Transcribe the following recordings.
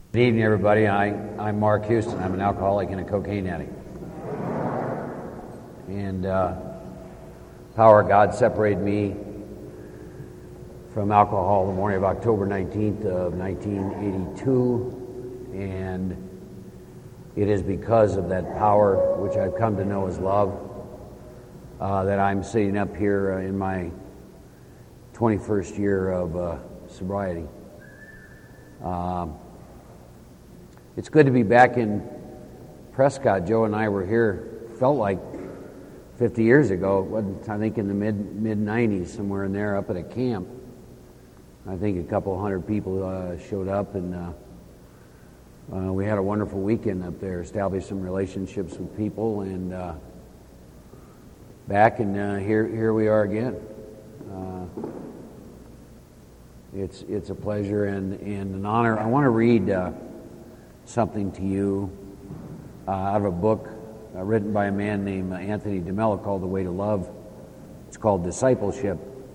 Good evening, everybody. I'm Mark Houston. I'm an alcoholic and a cocaine addict. And power of God separated me from alcohol the morning of October 19th of 1982. And it is because of that power, which I've come to know as love, that I'm sitting up here in my 21st year of sobriety. It's good to be back in Prescott. Joe and I were here, felt like 50 years ago. It wasn't, I think, in the mid-90s, somewhere in there, up at a camp. I think a couple hundred people showed up, and we had a wonderful weekend up there, established some relationships with people, and back, and here we are again. It's a pleasure and an honor. I want to read something to you out of a book written by a man named Anthony DeMello called The Way to Love. It's called Discipleship.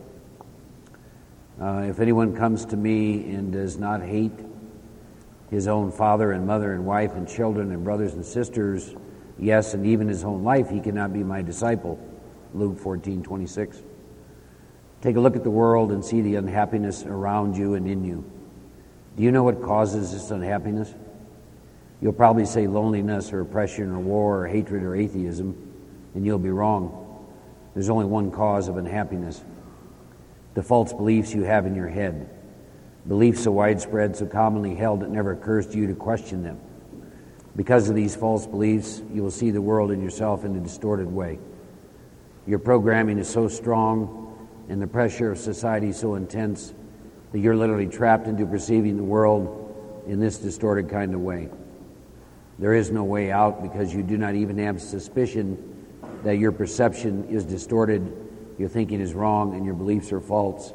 If anyone comes to me and does not hate his own father and mother and wife and children and brothers and sisters, yes, and even his own life, he cannot be my disciple. Luke 14:26. Take a look at the world and see the unhappiness around you and in you. Do you know what causes this unhappiness? You'll probably say loneliness or oppression or war or hatred or atheism, and you'll be wrong. There's only one cause of unhappiness: the false beliefs you have in your head. Beliefs so widespread, so commonly held, it never occurs to you to question them. Because of these false beliefs, you will see the world and yourself in a distorted way. Your programming is so strong and the pressure of society is so intense that you're literally trapped into perceiving the world in this distorted kind of way. There is no way out because you do not even have suspicion that your perception is distorted, your thinking is wrong, and your beliefs are false.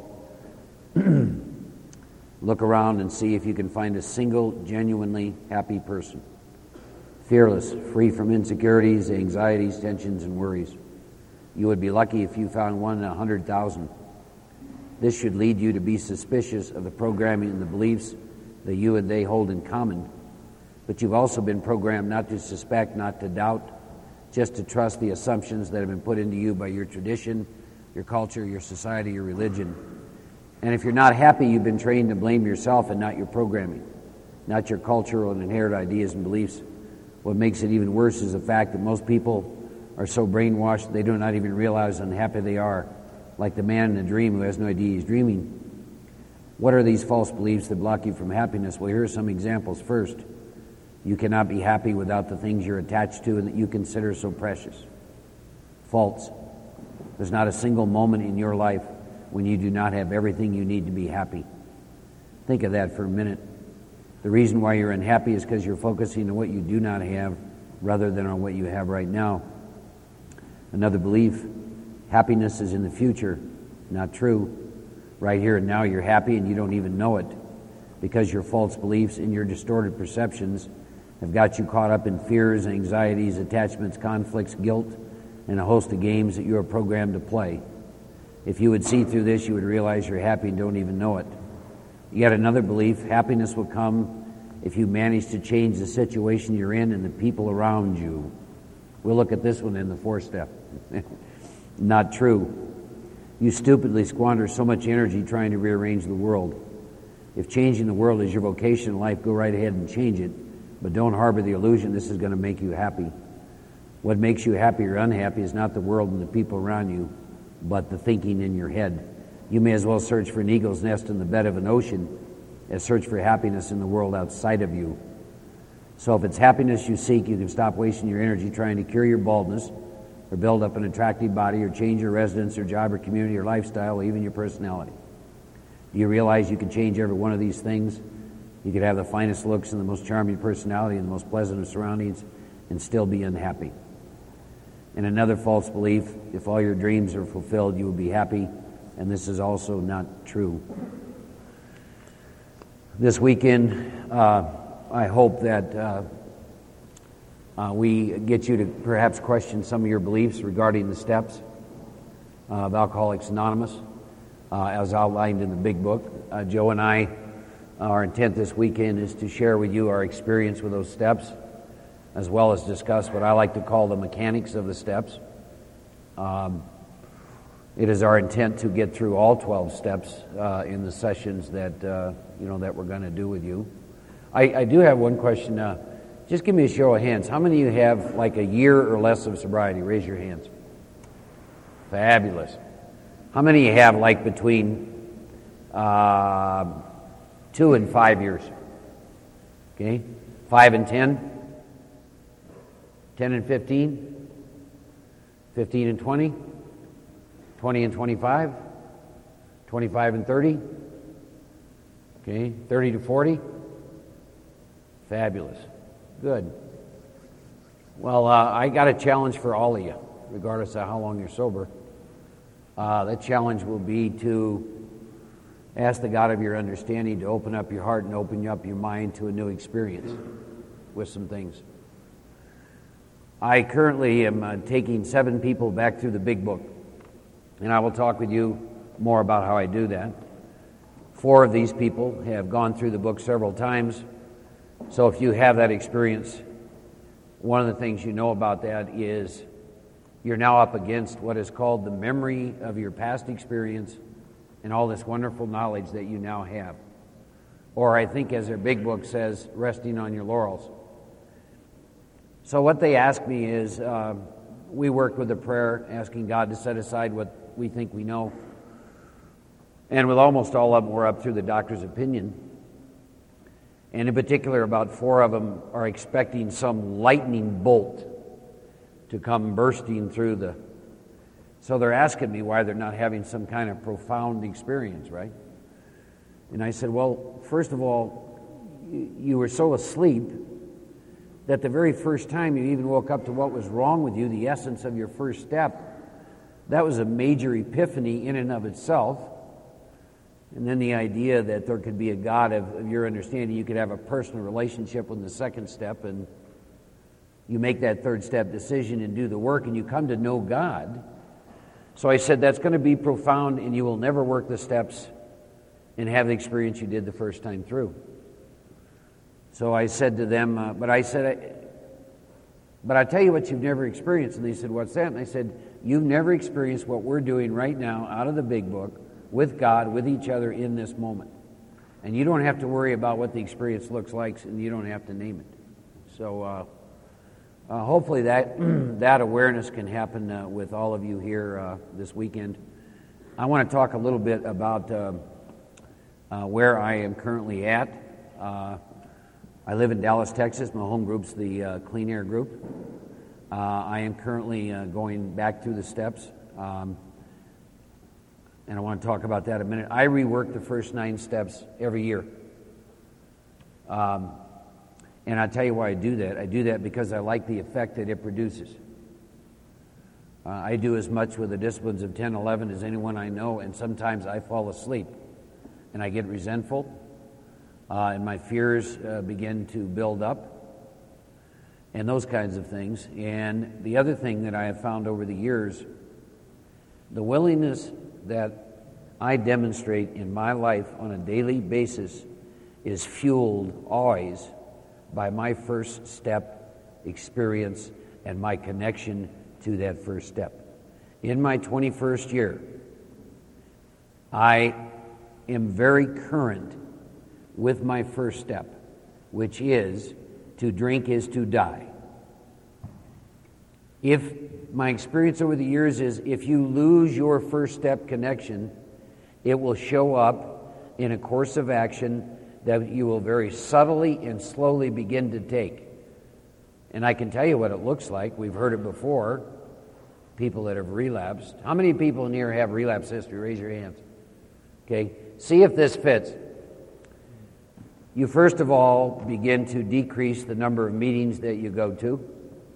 Look around and see if you can find a single genuinely happy person. Fearless, free from insecurities, anxieties, tensions, and worries. You would be lucky if you found one in 100,000. This should lead you to be suspicious of the programming and the beliefs that you and they hold in common. But you've also been programmed not to suspect, not to doubt, just to trust the assumptions that have been put into you by your tradition, your culture, your society, your religion. And if you're not happy, you've been trained to blame yourself and not your programming, not your cultural and inherited ideas and beliefs. What makes it even worse is the fact that most people are so brainwashed they do not even realize how unhappy they are, like the man in a dream who has no idea he's dreaming. What are these false beliefs that block you from happiness? Well, here are some examples. First, you cannot be happy without the things you're attached to and that you consider so precious. False. There's not a single moment in your life when you do not have everything you need to be happy. Think of that for a minute. The reason why you're unhappy is because you're focusing on what you do not have rather than on what you have right now. Another belief: happiness is in the future. Not true. Right here and now you're happy and you don't even know it, because your false beliefs and your distorted perceptions have got you caught up in fears, anxieties, attachments, conflicts, guilt, and a host of games that you are programmed to play. If you would see through this, you would realize you're happy and don't even know it. Yet another belief: happiness will come if you manage to change the situation you're in and the people around you. We'll look at this one in the fourth step. Not true. You stupidly squander so much energy trying to rearrange the world. If changing the world is your vocation in life, go right ahead and change it, but don't harbor the illusion this is going to make you happy. What makes you happy or unhappy is not the world and the people around you, but the thinking in your head. You may as well search for an eagle's nest in the bed of an ocean as search for happiness in the world outside of you. So if it's happiness you seek, you can stop wasting your energy trying to cure your baldness or build up an attractive body or change your residence or job or community or lifestyle or even your personality. Do you realize you can change every one of these things? You could have the finest looks and the most charming personality and the most pleasant of surroundings and still be unhappy. And another false belief: if all your dreams are fulfilled, you will be happy, and this is also not true. This weekend, I hope that we get you to perhaps question some of your beliefs regarding the steps of Alcoholics Anonymous, as outlined in the big book. Joe and I Our intent this weekend is to share with you our experience with those steps, as well as discuss what I like to call the mechanics of the steps. It is our intent to get through all 12 steps in the sessions that that we're going to do with you. I do have one question. Just give me a show of hands. How many of you have like a year or less of sobriety? Raise your hands. Fabulous. How many of you have like between 2 and 5 years? Okay, 5 and 10, 10 and 15, 15 and 20, 20 and 25, 25 and 30, okay, 30 to 40. Fabulous. Good. Well, I got a challenge for all of you, regardless of how long you're sober. That challenge will be to ask the God of your understanding to open up your heart and open up your mind to a new experience with some things. I currently am taking 7 people back through the Big Book, and I will talk with you more about how I do that. 4 of these people have gone through the book several times, so if you have that experience, one of the things you know about that is you're now up against what is called the memory of your past experience and all this wonderful knowledge that you now have. Or I think, as their Big Book says, resting on your laurels. So what they ask me is, we work with a prayer asking God to set aside what we think we know. And with almost all of them, we're up through the doctor's opinion. And in particular, about 4 of them are expecting some lightning bolt to come bursting through the... So they're asking me why they're not having some kind of profound experience, right? And I said, well, first of all, you were so asleep that the very first time you even woke up to what was wrong with you, the essence of your first step, that was a major epiphany in and of itself. And then the idea that there could be a God of your understanding, you could have a personal relationship with the second step, and you make that third step decision and do the work, and you come to know God. So I said, that's going to be profound, and you will never work the steps and have the experience you did the first time through. So I said to them, but I tell you what you've never experienced. And they said, what's that? And I said, you've never experienced what we're doing right now out of the Big Book with God, with each other in this moment. And you don't have to worry about what the experience looks like, and you don't have to name it. So hopefully that that awareness can happen with all of you here this weekend. I want to talk a little bit about where I am currently at. I live in Dallas, Texas. My home group's the Clean Air Group. I am currently going back through the steps, and I want to talk about that in a minute. I rework the first 9 steps every year. And I'll tell you why I do that. I do that because I like the effect that it produces. I do as much with the disciplines of 10, 11 as anyone I know, and sometimes I fall asleep, and I get resentful, and my fears begin to build up, and those kinds of things. And the other thing that I have found over the years, the willingness that I demonstrate in my life on a daily basis is fueled always by my first step experience and my connection to that first step. In my 21st year, I am very current with my first step, which is to drink is to die. If my experience over the years is if you lose your first step connection, it will show up in a course of action that you will very subtly and slowly begin to take. And I can tell you what it looks like. We've heard it before. People that have relapsed. How many people in here have relapse history? Raise your hands. Okay. See if this fits. You first of all begin to decrease the number of meetings that you go to.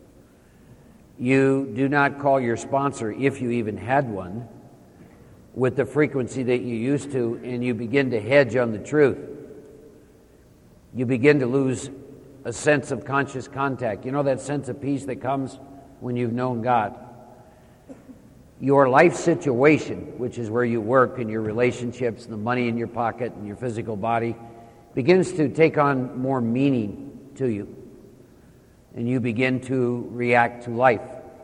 You do not call your sponsor, if you even had one, with the frequency that you used to, and you begin to hedge on the truth. You begin to lose a sense of conscious contact. You know that sense of peace that comes when you've known God. Your life situation, which is where you work and your relationships, the money in your pocket and your physical body, begins to take on more meaning to you, and you begin to react to life.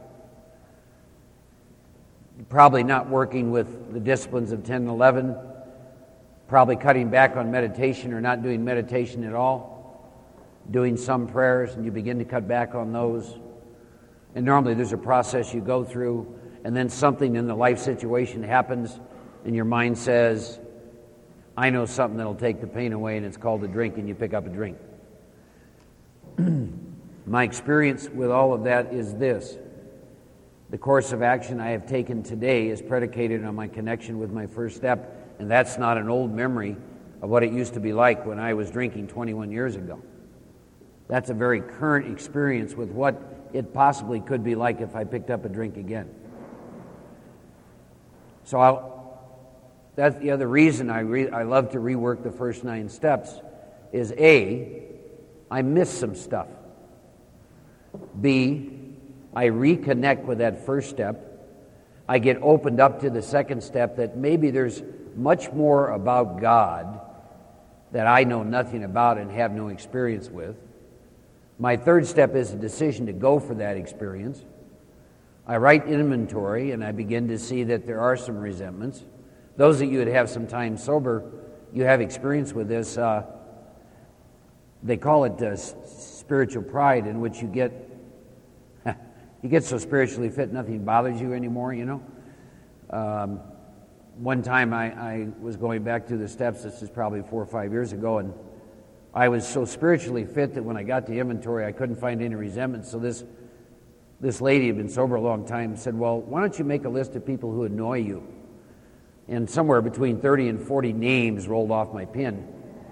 Probably not working with the disciplines of 10 and 11, probably cutting back on meditation or not doing meditation at all, doing some prayers, and you begin to cut back on those. And normally there's a process you go through, and then something in the life situation happens, and your mind says, I know something that'll take the pain away, and it's called a drink, and you pick up a drink. My experience with all of that is this. The course of action I have taken today is predicated on my connection with my first step, and that's not an old memory of what it used to be like when I was drinking 21 years ago. That's a very current experience with what it possibly could be like if I picked up a drink again. That's the other reason I love to rework the first 9 steps is A, I miss some stuff. B, I reconnect with that first step. I get opened up to the second step that maybe there's much more about God that I know nothing about and have no experience with. My third step is a decision to go for that experience. I write inventory and I begin to see that there are some resentments. Those of you that have some time sober, you have experience with this. They call it spiritual pride, in which you get so spiritually fit nothing bothers you anymore, you know. One time I was going back through the steps, this is probably 4 or 5 years ago, and I was so spiritually fit that when I got to inventory I couldn't find any resentment. So this lady had been sober a long time, said, well, why don't you make a list of people who annoy you? And somewhere between 30 and 40 names rolled off my pen.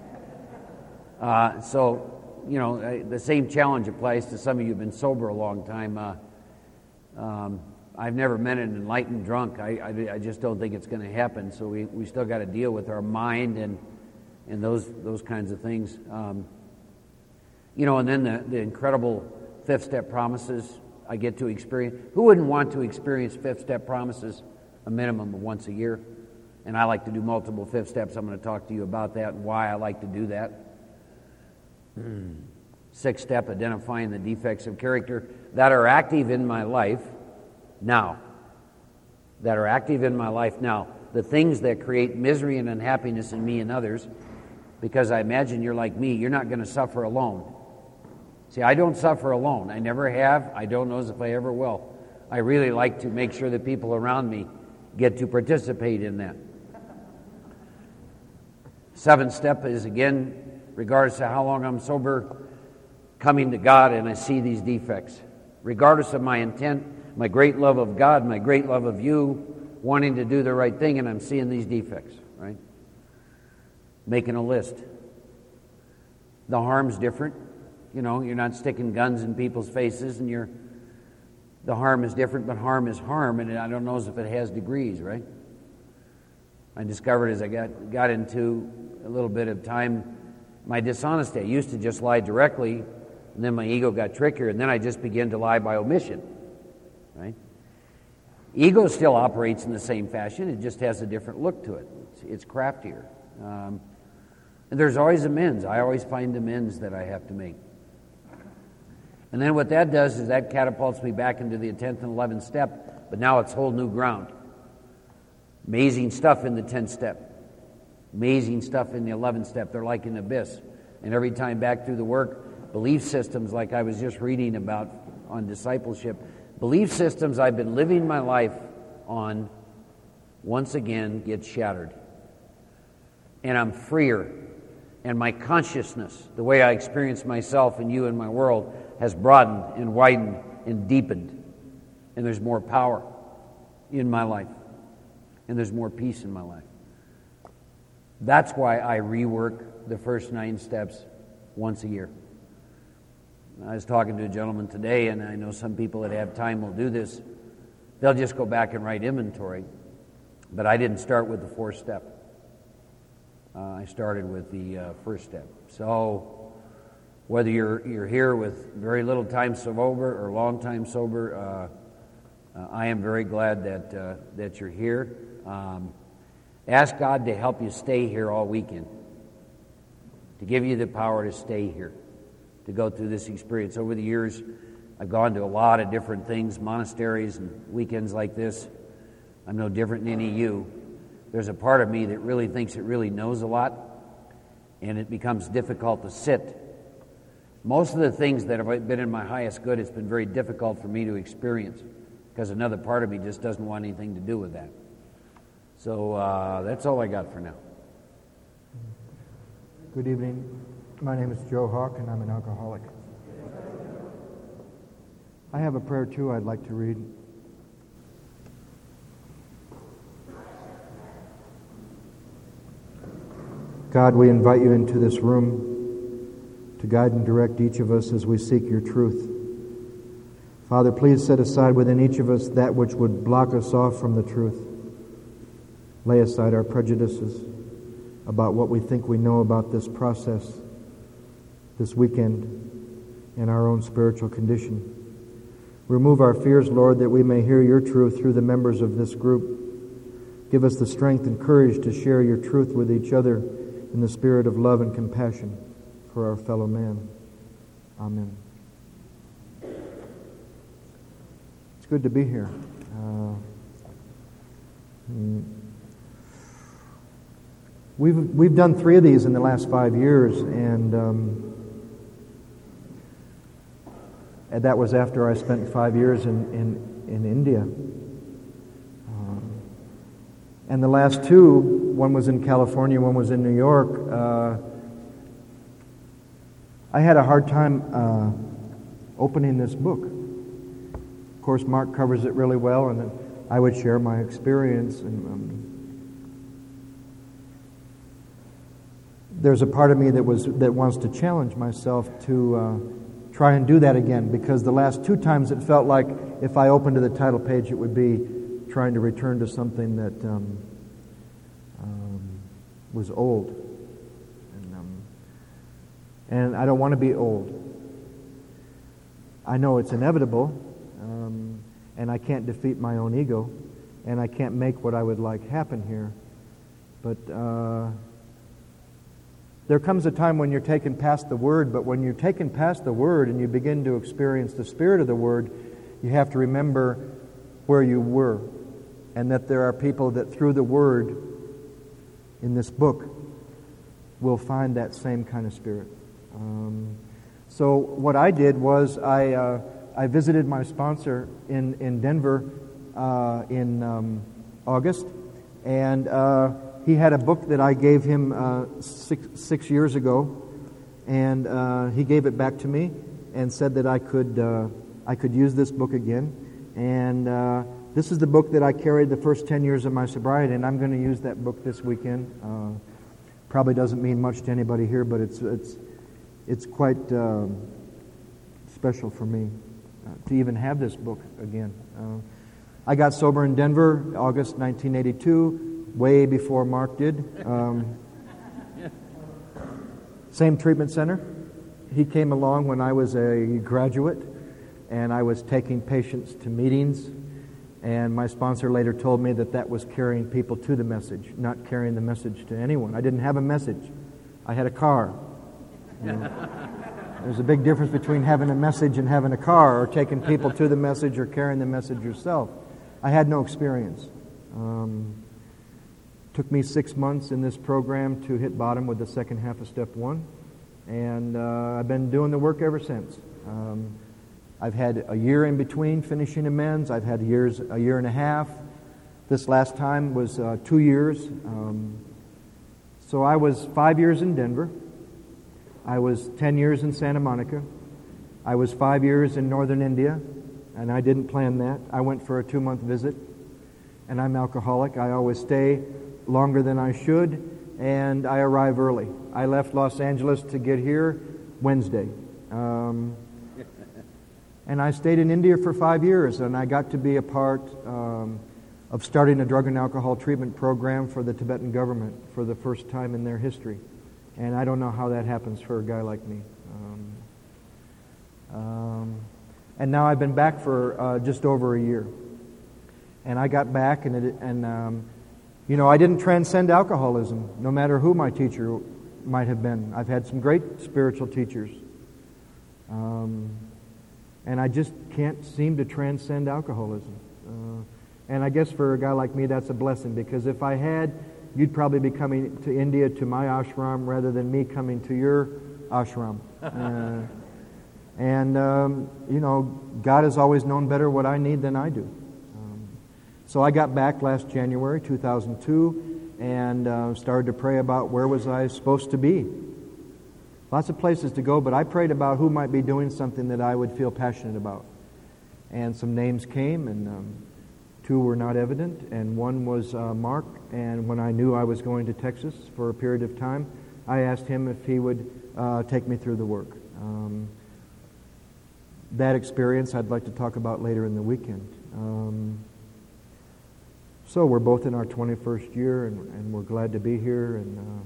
So, you know, the same challenge applies to some of you who've been sober a long time. I've never met an enlightened drunk. I just don't think it's going to happen. So we still got to deal with our mind and those kinds of things. You know, and then the incredible 5th step promises I get to experience. Who wouldn't want to experience 5th step promises a minimum of once a year? And I like to do multiple 5th steps. I'm going to talk to you about that and why I like to do that. 6th step, identifying the defects of character that are active in my life now. That are active in my life now. The things that create misery and unhappiness in me and others, because I imagine you're like me, you're not going to suffer alone. See, I don't suffer alone. I never have. I don't know as if I ever will. I really like to make sure that people around me get to participate in that. 7th step is, again, regardless of how long I'm sober, coming to God and I see these defects. Regardless of my intent, my great love of God, my great love of you, wanting to do the right thing, and I'm seeing these defects, right? Making a list. The harm's different. You know, you're not sticking guns in people's faces, and the harm is different, but harm is harm, and I don't know as if it has degrees, right? I discovered as I got into a little bit of time, my dishonesty. I used to just lie directly, and then my ego got trickier, and then I just began to lie by omission, right? Ego still operates in the same fashion. It just has a different look to it. It's craftier. And there's always amends. I always find amends that I have to make. And then what that does is that catapults me back into the 10th and 11th step, but now it's whole new ground. Amazing stuff in the 10th step. Amazing stuff in the 11th step. They're like an abyss. And every time back through the work, belief systems like I was just reading about on discipleship, belief systems I've been living my life on once again get shattered. And I'm freer. And my consciousness, the way I experience myself and you and my world, has broadened and widened and deepened. And there's more power in my life. And there's more peace in my life. That's why I rework the first 9 steps once a year. I was talking to a gentleman today, and I know some people that have time will do this. They'll just go back and write inventory. But I didn't start with the 4th step. I started with the 1st step. So whether you're here with very little time sober or long time sober, I am very glad that you're here. Ask God to help you stay here all weekend. to give you the power to stay here, to go through this experience. Over the years, I've gone to a lot of different things, monasteries and weekends like this. I'm no different than any of you. There's a part of me that really thinks it really knows a lot, and it becomes difficult to sit. Most of the things that have been in my highest good, it's been very difficult for me to experience because another part of me just doesn't want anything to do with that. So that's all I got for now. Good evening. My name is Joe Hawk, and I'm an alcoholic. I have a prayer, too, I'd like to read. God, we invite you into this room to guide and direct each of us as we seek your truth. Father, please set aside within each of us that which would block us off from the truth. Lay aside our prejudices about what we think we know about this process, this weekend, and our own spiritual condition. Remove our fears, Lord, that we may hear your truth through the members of this group. Give us the strength and courage to share your truth with each other in the spirit of love and compassion for our fellow man. Amen. It's good to be here. We've done 3 of these in the last 5 years, and that was after I spent 5 years in India. And the last 2, one was in California, one was in New York. I had a hard time opening this book. Of course, Mark covers it really well, and then I would share my experience. And there's a part of me that wants to challenge myself to try and do that again, because the last 2 times it felt like if I opened to the title page, it would be trying to return to something that was old. And I don't want to be old. I know it's inevitable, and I can't defeat my own ego, and I can't make what I would like happen here. But there comes a time when you're taken past the Word, but when you're taken past the Word and you begin to experience the Spirit of the Word, you have to remember where you were, and that there are people that through the Word in this book will find that same kind of spirit. So what I did was I visited my sponsor in Denver in August, and he had a book that I gave him 6 years ago, and he gave it back to me and said that I could use this book again. And this is the book that I carried the first 10 years of my sobriety, and I'm going to use that book this weekend. Probably doesn't mean much to anybody here, but it's quite special for me to even have this book again. I got sober in Denver, August 1982, way before Mark did. Same treatment center. He came along when I was a graduate, and I was taking patients to meetings, and my sponsor later told me that was carrying people to the message, not carrying the message to anyone. I didn't have a message. I had a car. You know, there's a big difference between having a message and having a car, or taking people to the message or carrying the message yourself. I had no experience. Took me 6 months in this program to hit bottom with the second half of step 1, and I've been doing the work ever since. I've had a year in between finishing amends. I've had a year and a half. This last time was 2 years. So I was 5 years in Denver. I was 10 years in Santa Monica. I was 5 years in northern India, and I didn't plan that. I went for a 2-month visit, and I'm alcoholic. I always stay longer than I should, and I arrive early. I left Los Angeles to get here Wednesday. And I stayed in India for 5 years, and I got to be a part of starting a drug and alcohol treatment program for the Tibetan government for the first time in their history. And I don't know how that happens for a guy like me. And now I've been back for just over a year. And I got back, and I didn't transcend alcoholism, no matter who my teacher might have been. I've had some great spiritual teachers. And I just can't seem to transcend alcoholism. And I guess for a guy like me, that's a blessing, because if I had, you'd probably be coming to India to my ashram rather than me coming to your ashram. God has always known better what I need than I do. So I got back last January 2002 and started to pray about where was I supposed to be. Lots of places to go, but I prayed about who might be doing something that I would feel passionate about. And some names came, and two were not evident, and one was Mark. And when I knew I was going to Texas for a period of time, I asked him if he would take me through the work. That experience I'd like to talk about later in the weekend. So we're both in our 21st year, and we're glad to be here. And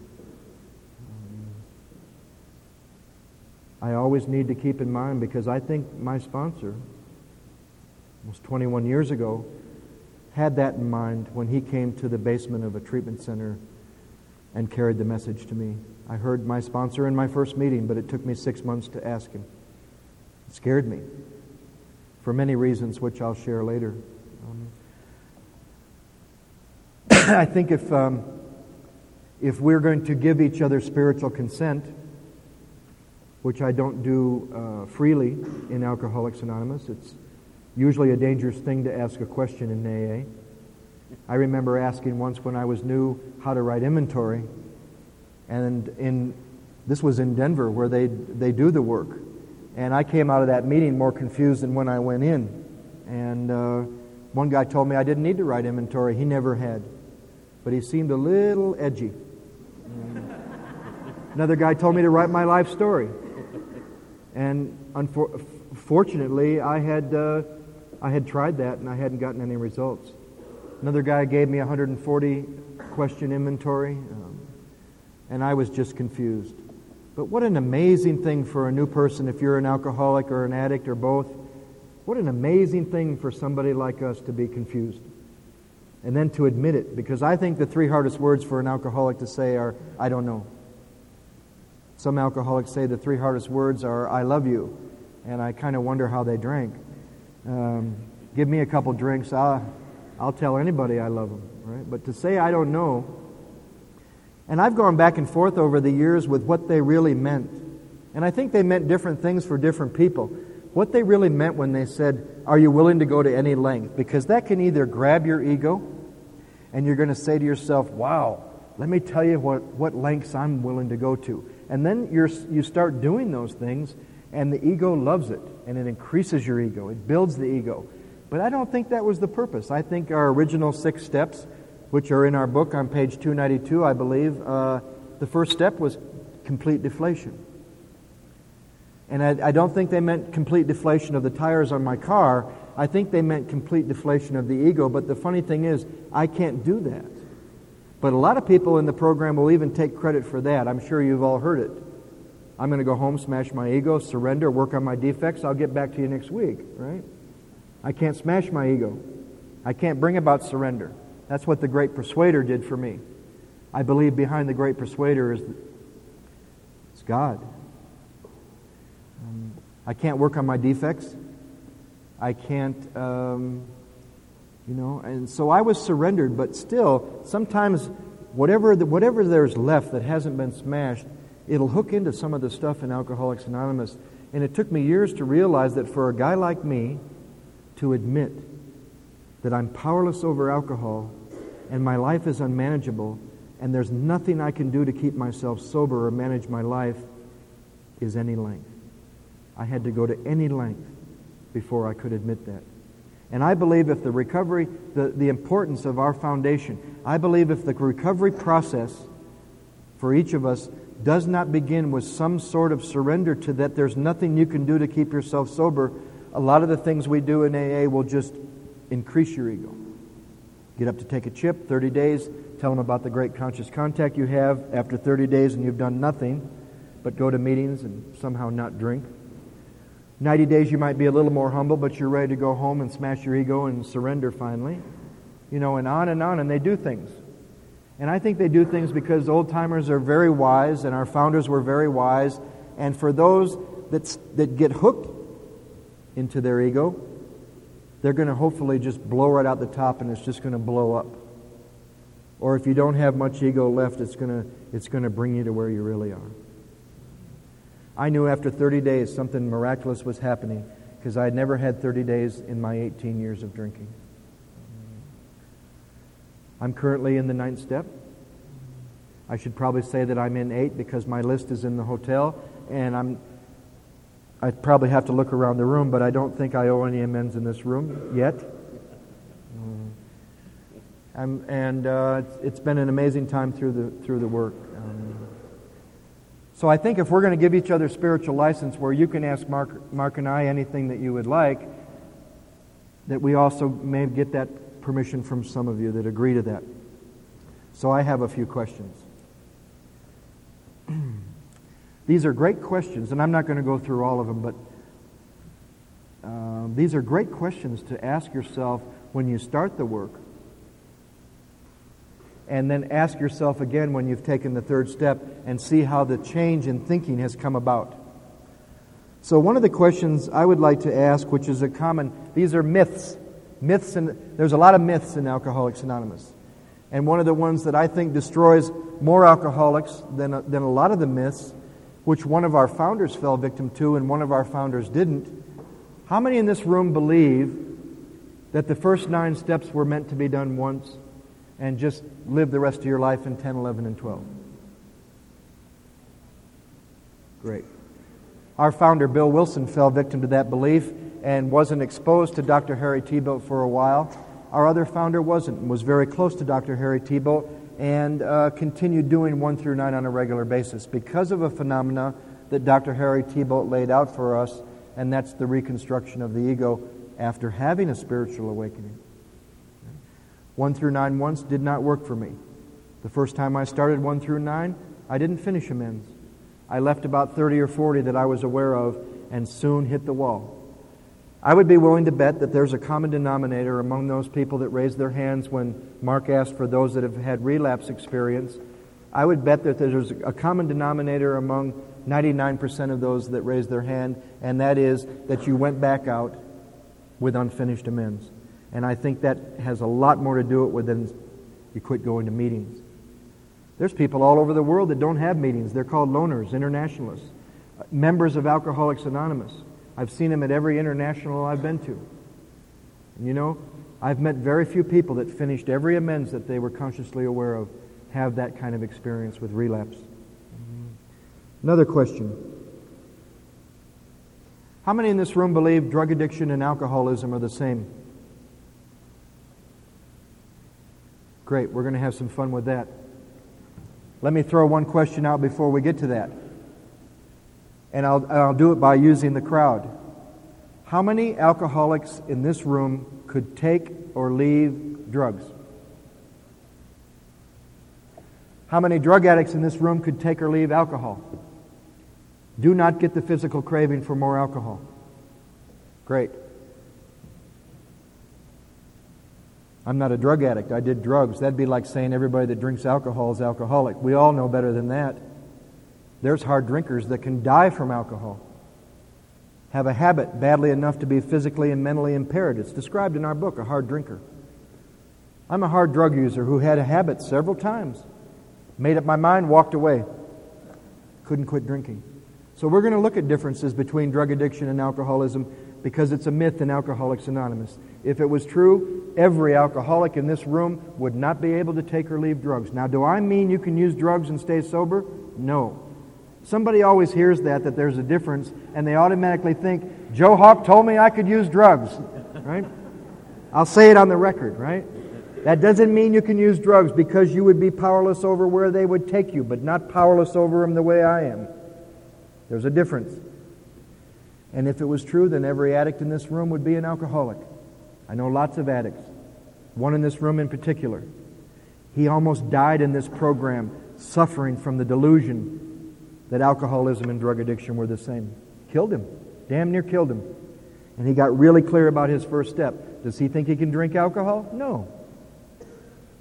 I always need to keep in mind, because I think my sponsor, almost 21 years ago, had that in mind when he came to the basement of a treatment center and carried the message to me. I heard my sponsor in my first meeting, but it took me 6 months to ask him. It scared me for many reasons, which I'll share later. I think if we're going to give each other spiritual consent, which I don't do freely in Alcoholics Anonymous, it's usually a dangerous thing to ask a question in AA. I remember asking once when I was new how to write inventory, and this was in Denver where they do the work. And I came out of that meeting more confused than when I went in. And one guy told me I didn't need to write inventory. He never had. But he seemed a little edgy. Another guy told me to write my life story. And unfortunately, I had tried that and I hadn't gotten any results. Another guy gave me a 140 question inventory, and I was just confused. But what an amazing thing for a new person, if you're an alcoholic or an addict or both, what an amazing thing for somebody like us to be confused. And then to admit it, because I think the three hardest words for an alcoholic to say are, I don't know. Some alcoholics say the three hardest words are, I love you. And I kind of wonder how they drank. Give me a couple drinks, I'll tell anybody I love them. Right? But to say I don't know, and I've gone back and forth over the years with what they really meant. And I think they meant different things for different people. What they really meant when they said, are you willing to go to any length? Because that can either grab your ego, and you're going to say to yourself, wow, let me tell you what lengths I'm willing to go to. And then you start doing those things, and the ego loves it, and it increases your ego. It builds the ego. But I don't think that was the purpose. I think our original 6 steps, which are in our book on page 292, I believe, the first step was complete deflation. And I don't think they meant complete deflation of the tires on my car. I think they meant complete deflation of the ego. But the funny thing is, I can't do that. But a lot of people in the program will even take credit for that. I'm sure you've all heard it. I'm going to go home, smash my ego, surrender, work on my defects. I'll get back to you next week, right? I can't smash my ego. I can't bring about surrender. That's what the Great Persuader did for me. I believe behind the Great Persuader is it's God. I can't work on my defects. I can't, and so I was surrendered, but still, sometimes whatever there's left that hasn't been smashed, it'll hook into some of the stuff in Alcoholics Anonymous. And it took me years to realize that for a guy like me to admit that I'm powerless over alcohol and my life is unmanageable and there's nothing I can do to keep myself sober or manage my life is any length. I had to go to any length before I could admit that. And I believe if the recovery, the importance of our foundation, I believe if the recovery process for each of us does not begin with some sort of surrender to that there's nothing you can do to keep yourself sober, a lot of the things we do in AA will just increase your ego. Get up to take a chip, 30 days, tell them about the great conscious contact you have after 30 days and you've done nothing but go to meetings and somehow not drink. 90 days you might be a little more humble, but you're ready to go home and smash your ego and surrender finally. And on, and they do things. And I think they do things because old-timers are very wise, and our founders were very wise. And for those that get hooked into their ego, they're going to hopefully just blow right out the top, and it's just going to blow up. Or if you don't have much ego left, it's going to bring you to where you really are. I knew after 30 days something miraculous was happening because I had never had 30 days in my 18 years of drinking. I'm currently in the 9th step. I should probably say that I'm in 8 because my list is in the hotel, and I'd probably have to look around the room, but I don't think I owe any amends in this room yet. It's been an amazing time through the work. So I think if we're going to give each other spiritual license where you can ask Mark and I anything that you would like, that we also may get that permission from some of you that agree to that. So I have a few questions. These are great questions, and I'm not going to go through all of them, but these are great questions to ask yourself when you start the work, and then ask yourself again when you've taken the 3rd step and see how the change in thinking has come about. So one of the questions I would like to ask, which is these are myths. There's a lot of myths in Alcoholics Anonymous. And one of the ones that I think destroys more alcoholics than a lot of the myths, which one of our founders fell victim to and one of our founders didn't. How many in this room believe that the first 9 steps were meant to be done once and just live the rest of your life in 10, 11, and 12? Great. Our founder, Bill Wilson, fell victim to that belief and wasn't exposed to Dr. Harry Tiebout for a while. Our other founder wasn't, and was very close to Dr. Harry Tiebout and continued doing 1 through 9 on a regular basis because of a phenomena that Dr. Harry Tiebout laid out for us, and that's the reconstruction of the ego after having a spiritual awakening. 1 through 9 once did not work for me. The first time I started 1 through 9, I didn't finish amends. I left about 30 or 40 that I was aware of and soon hit the wall. I would be willing to bet that there's a common denominator among those people that raised their hands when Mark asked for those that have had relapse experience. I would bet that there's a common denominator among 99% of those that raised their hand, and that is that you went back out with unfinished amends. And I think that has a lot more to do with than you quit going to meetings. There's people all over the world that don't have meetings. They're called loners, internationalists, members of Alcoholics Anonymous. I've seen them at every international I've been to. And you know, I've met very few people that finished every amends that they were consciously aware of have that kind of experience with relapse. Another question. How many in this room believe drug addiction and alcoholism are the same? Great, we're going to have some fun with that. Let me throw one question out before we get to that. And I'll do it by using the crowd. How many alcoholics in this room could take or leave drugs? How many drug addicts in this room could take or leave alcohol? Do not get the physical craving for more alcohol. Great. I'm not a drug addict. I did drugs. That'd be like saying everybody that drinks alcohol is alcoholic. We all know better than that. There's hard drinkers that can die from alcohol, have a habit badly enough to be physically and mentally impaired. It's described in our book, A Hard Drinker. I'm a hard drug user who had a habit several times. Made up my mind, walked away. Couldn't quit drinking. So we're going to look at differences between drug addiction and alcoholism because it's a myth in Alcoholics Anonymous. If it was true, every alcoholic in this room would not be able to take or leave drugs. Now, do I mean you can use drugs and stay sober? No. Somebody always hears that there's a difference, and they automatically think, Joe Hawk told me I could use drugs, right? I'll say it on the record, right? That doesn't mean you can use drugs because you would be powerless over where they would take you, but not powerless over them the way I am. There's a difference. And if it was true, then every addict in this room would be an alcoholic. I know lots of addicts. One in this room in particular. He almost died in this program, suffering from the delusion that alcoholism and drug addiction were the same. Killed him. Damn near killed him. And he got really clear about his first step. Does he think he can drink alcohol? No.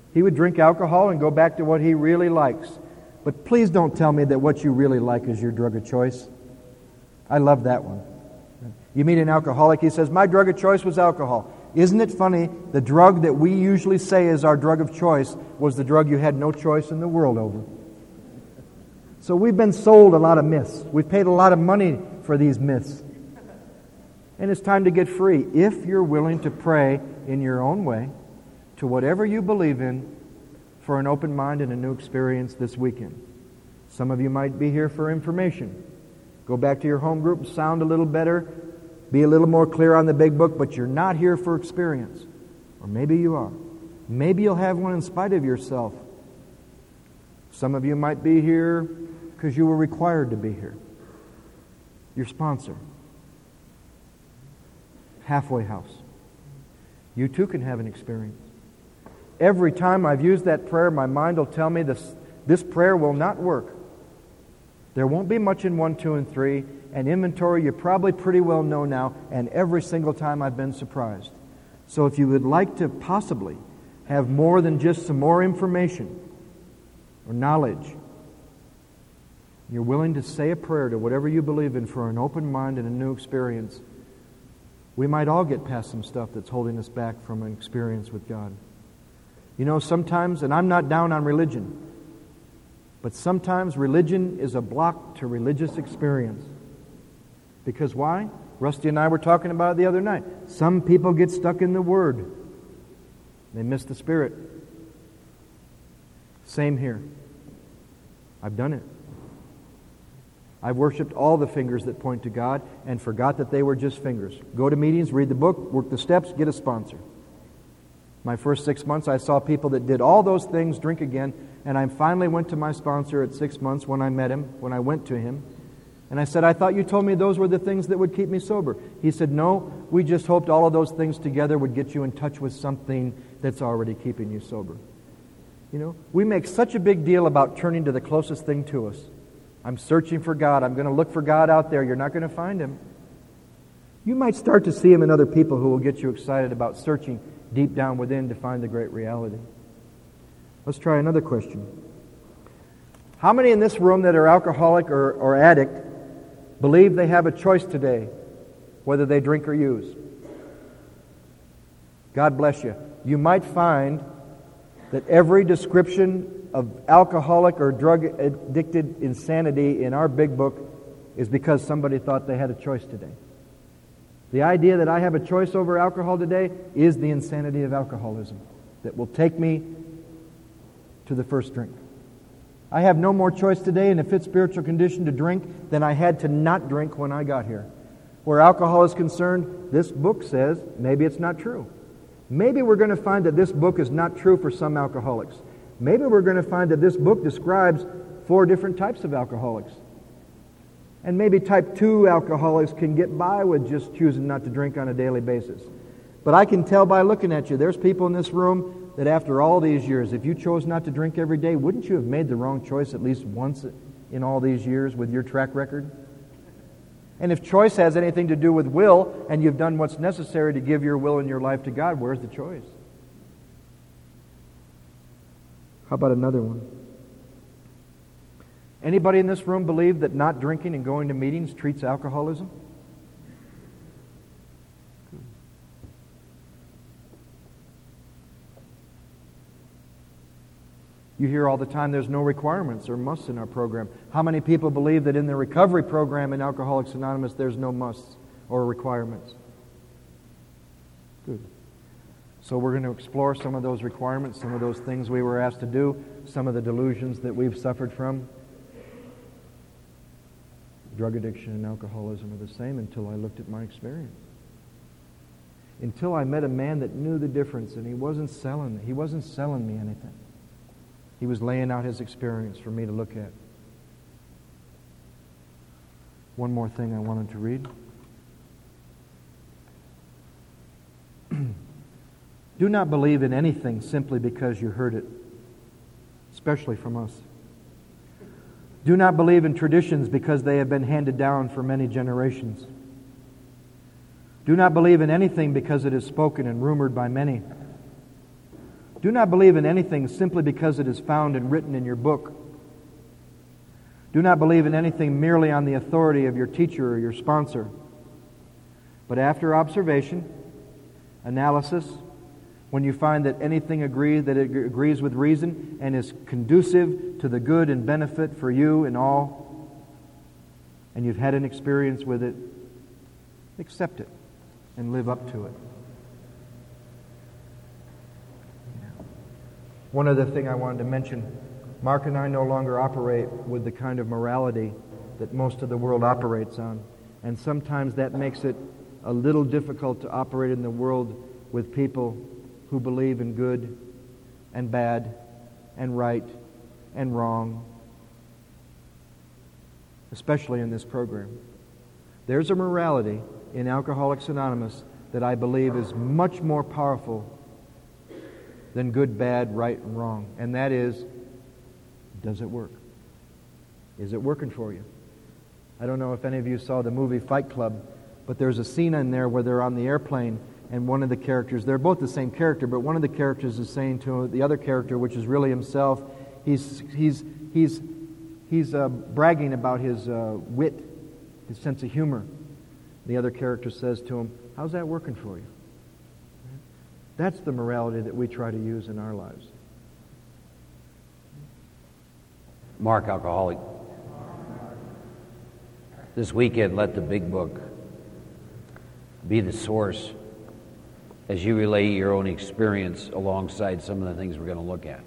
He would drink alcohol and go back to what he really likes. But please don't tell me that what you really like is your drug of choice. I love that one. You meet an alcoholic, he says, my drug of choice was alcohol. Isn't it funny, the drug that we usually say is our drug of choice was the drug you had no choice in the world over. So we've been sold a lot of myths. We've paid a lot of money for these myths. And it's time to get free. If you're willing to pray in your own way to whatever you believe in for an open mind and a new experience this weekend. Some of you might be here for information. Go back to your home group, sound a little better, be a little more clear on the big book, but you're not here for experience. Or maybe you are. Maybe you'll have one in spite of yourself. Some of you might be here because you were required to be here. Your sponsor. Halfway house. You too can have an experience. Every time I've used that prayer, my mind will tell me this prayer will not work. There won't be much in 1, 2, and 3. And inventory you probably pretty well know now, and every single time I've been surprised. So if you would like to possibly have more than just some more information or knowledge, you're willing to say a prayer to whatever you believe in for an open mind and a new experience, we might all get past some stuff that's holding us back from an experience with God. You know, sometimes, and I'm not down on religion, but sometimes religion is a block to religious experience. Because why? Rusty and I were talking about it the other night. Some people get stuck in the Word. They miss the Spirit. Same here. I've done it. I've worshipped all the fingers that point to God and forgot that they were just fingers. Go to meetings, read the book, work the steps, get a sponsor. My first 6 months, I saw people that did all those things drink again, and I finally went to my sponsor at 6 months when I met him, when I went to him. And I said, I thought you told me those were the things that would keep me sober. He said, no, we just hoped all of those things together would get you in touch with something that's already keeping you sober. You know, we make such a big deal about turning to the closest thing to us. I'm searching for God. I'm going to look for God out there. You're not going to find Him. You might start to see Him in other people who will get you excited about searching deep down within to find the great reality. Let's try another question. How many in this room that are alcoholic or addict believe they have a choice today whether they drink or use? God bless you. You might find that every description of alcoholic or drug-addicted insanity in our big book is because somebody thought they had a choice today. The idea that I have a choice over alcohol today is the insanity of alcoholism that will take me to the first drink. I have no more choice today in a fit spiritual condition to drink than I had to not drink when I got here. Where alcohol is concerned, this book says maybe it's not true. Maybe we're going to find that this book is not true for some alcoholics. Maybe we're going to find that this book describes 4 different types of alcoholics. And maybe type 2 alcoholics can get by with just choosing not to drink on a daily basis. But I can tell by looking at you, there's people in this room that after all these years, if you chose not to drink every day, wouldn't you have made the wrong choice at least once in all these years with your track record? And if choice has anything to do with will, and you've done what's necessary to give your will and your life to God, where's the choice? How about another one? Anybody in this room believe that not drinking and going to meetings treats alcoholism? You hear all the time there's no requirements or musts in our program. How many people believe that in the recovery program in Alcoholics Anonymous there's no musts or requirements? Good. So we're going to explore some of those requirements, some of those things we were asked to do, some of the delusions that we've suffered from. Drug addiction and alcoholism are the same until I looked at my experience. Until I met a man that knew the difference, and he wasn't selling me anything. He was laying out his experience for me to look at. One more thing I wanted to read. Do not believe in anything simply because you heard it, especially from us. Do not believe in traditions because they have been handed down for many generations. Do not believe in anything because it is spoken and rumored by many. Do not believe in anything simply because it is found and written in your book. Do not believe in anything merely on the authority of your teacher or your sponsor. But after observation, analysis, when you find that anything agrees with reason and is conducive to the good and benefit for you and all, and you've had an experience with it, accept it and live up to it. One other thing I wanted to mention, Mark and I no longer operate with the kind of morality that most of the world operates on. And sometimes that makes it a little difficult to operate in the world with people who believe in good and bad and right and wrong, especially in this program. There's a morality in Alcoholics Anonymous that I believe is much more powerful than good, bad, right, and wrong. And that is, does it work? Is it working for you? I don't know if any of you saw the movie Fight Club, but there's a scene in there where they're on the airplane and one of the characters, they're both the same character, but one of the characters is saying to the other character, which is really himself, he's bragging about his wit, his sense of humor. The other character says to him, how's that working for you? That's the morality that we try to use in our lives. Mark, alcoholic. This weekend, let the big book be the source as you relay your own experience alongside some of the things we're going to look at.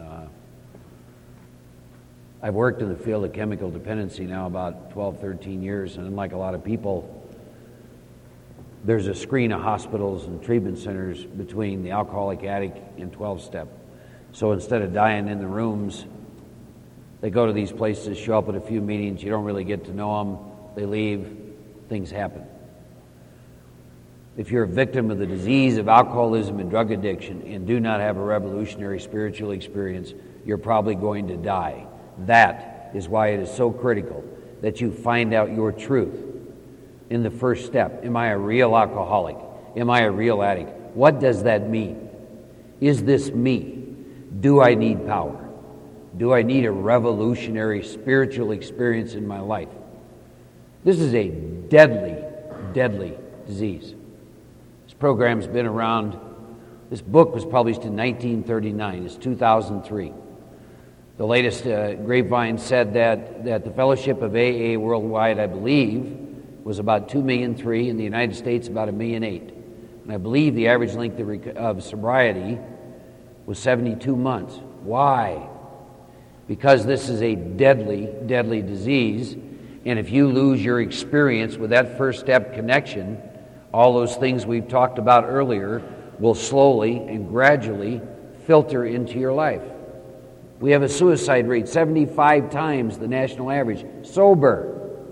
I've worked in the field of chemical dependency now about 12, 13 years, and unlike a lot of people, there's a screen of hospitals and treatment centers between the alcoholic addict and 12-step. So instead of dying in the rooms, they go to these places, show up at a few meetings, you don't really get to know them, they leave, things happen. If you're a victim of the disease of alcoholism and drug addiction and do not have a revolutionary spiritual experience, you're probably going to die. That is why it is so critical that you find out your truth in the first step. Am I a real alcoholic? Am I a real addict? What does that mean? Is this me? Do I need power? Do I need a revolutionary spiritual experience in my life? This is a deadly, deadly disease. This program's been around. This book was published in 1939. It's 2003. The latest Grapevine said that the fellowship of AA worldwide, I believe, was about 2.3 million. In the United States, about 1.8 million. And I believe the average length of sobriety was 72 months. Why? Because this is a deadly, deadly disease. And if you lose your experience with that first step connection, all those things we've talked about earlier will slowly and gradually filter into your life. We have a suicide rate 75 times the national average. Sober.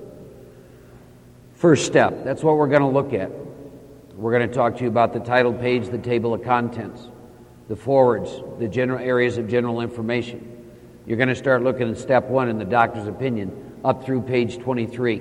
First step. That's what we're going to look at. We're going to talk to you about the title page, the table of contents, the forwards, the general areas of general information. You're going to start looking at step 1 in the doctor's opinion up through page 23.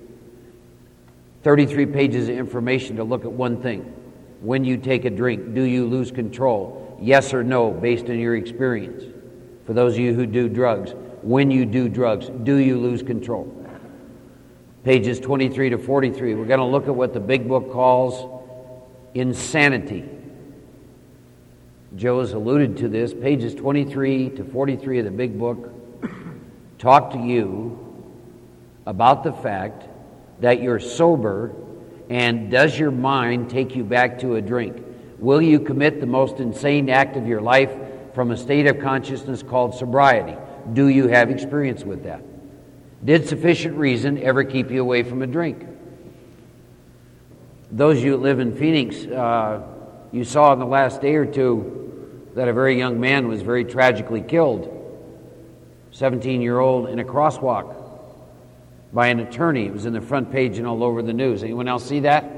33 pages of information to look at one thing. When you take a drink, do you lose control? Yes or no, based on your experience. For those of you who do drugs, when you do drugs, do you lose control? Pages 23 to 43, we're going to look at what the big book calls insanity. Joe has alluded to this. Pages 23 to 43 of the big book talk to you about the fact that you're sober, and does your mind take you back to a drink? Will you commit the most insane act of your life from a state of consciousness called sobriety? Do you have experience with that? Did sufficient reason ever keep you away from a drink? Those of you that live in Phoenix, you saw in the last day or two that a very young man was very tragically killed, 17-year-old, in a crosswalk by an attorney. It was in the front page and all over the news. Anyone else see that?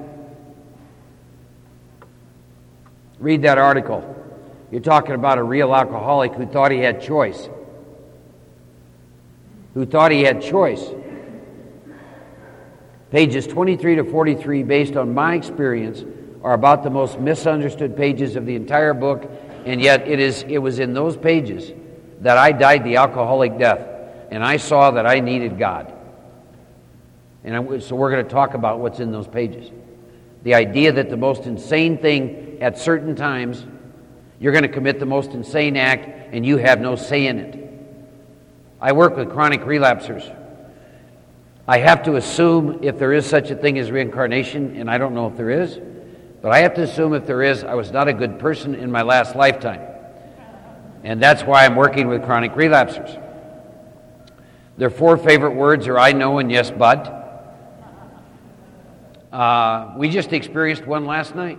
Read that article. You're talking about a real alcoholic who thought he had choice. Pages 23 to 43, based on my experience, are about the most misunderstood pages of the entire book, And yet it was in those pages that I died the alcoholic death, and I saw that I needed God. And so we're going to talk about what's in those pages. The idea that the most insane thing at certain times, you're going to commit the most insane act, and you have no say in it. I work with chronic relapsers. I have to assume if there is such a thing as reincarnation, and I don't know if there is, but I have to assume if there is, I was not a good person in my last lifetime. And that's why I'm working with chronic relapsers. Their 4 favorite words are I know and yes, but. We just experienced one last night.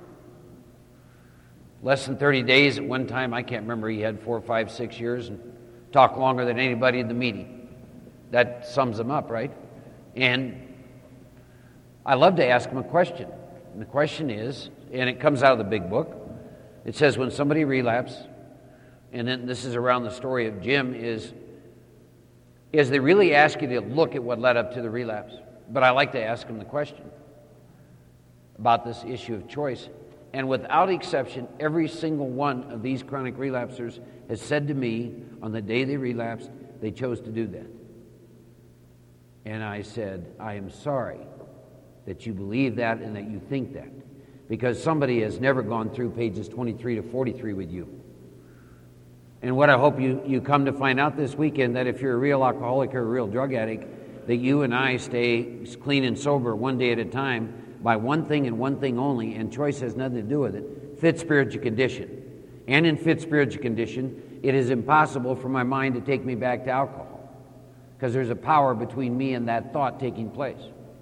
Less than 30 days at one time. I can't remember, he had 4, 5, 6 years and talked longer than anybody in the meeting. That sums him up, right? And I love to ask him a question. And the question is, and it comes out of the big book, it says when somebody relapses, and then this is around the story of Jim, is they really ask you to look at what led up to the relapse. But I like to ask them the question about this issue of choice. And without exception, every single one of these chronic relapsers has said to me on the day they relapsed, they chose to do that. And I said, I am sorry that you believe that and that you think that, because somebody has never gone through pages 23 to 43 with you. And what I hope you come to find out this weekend, that if you're a real alcoholic or a real drug addict, that you and I stay clean and sober one day at a time by one thing and one thing only, and choice has nothing to do with it, fit spiritual condition. And in fit spiritual condition, it is impossible for my mind to take me back to alcohol, because there's a power between me and that thought taking place.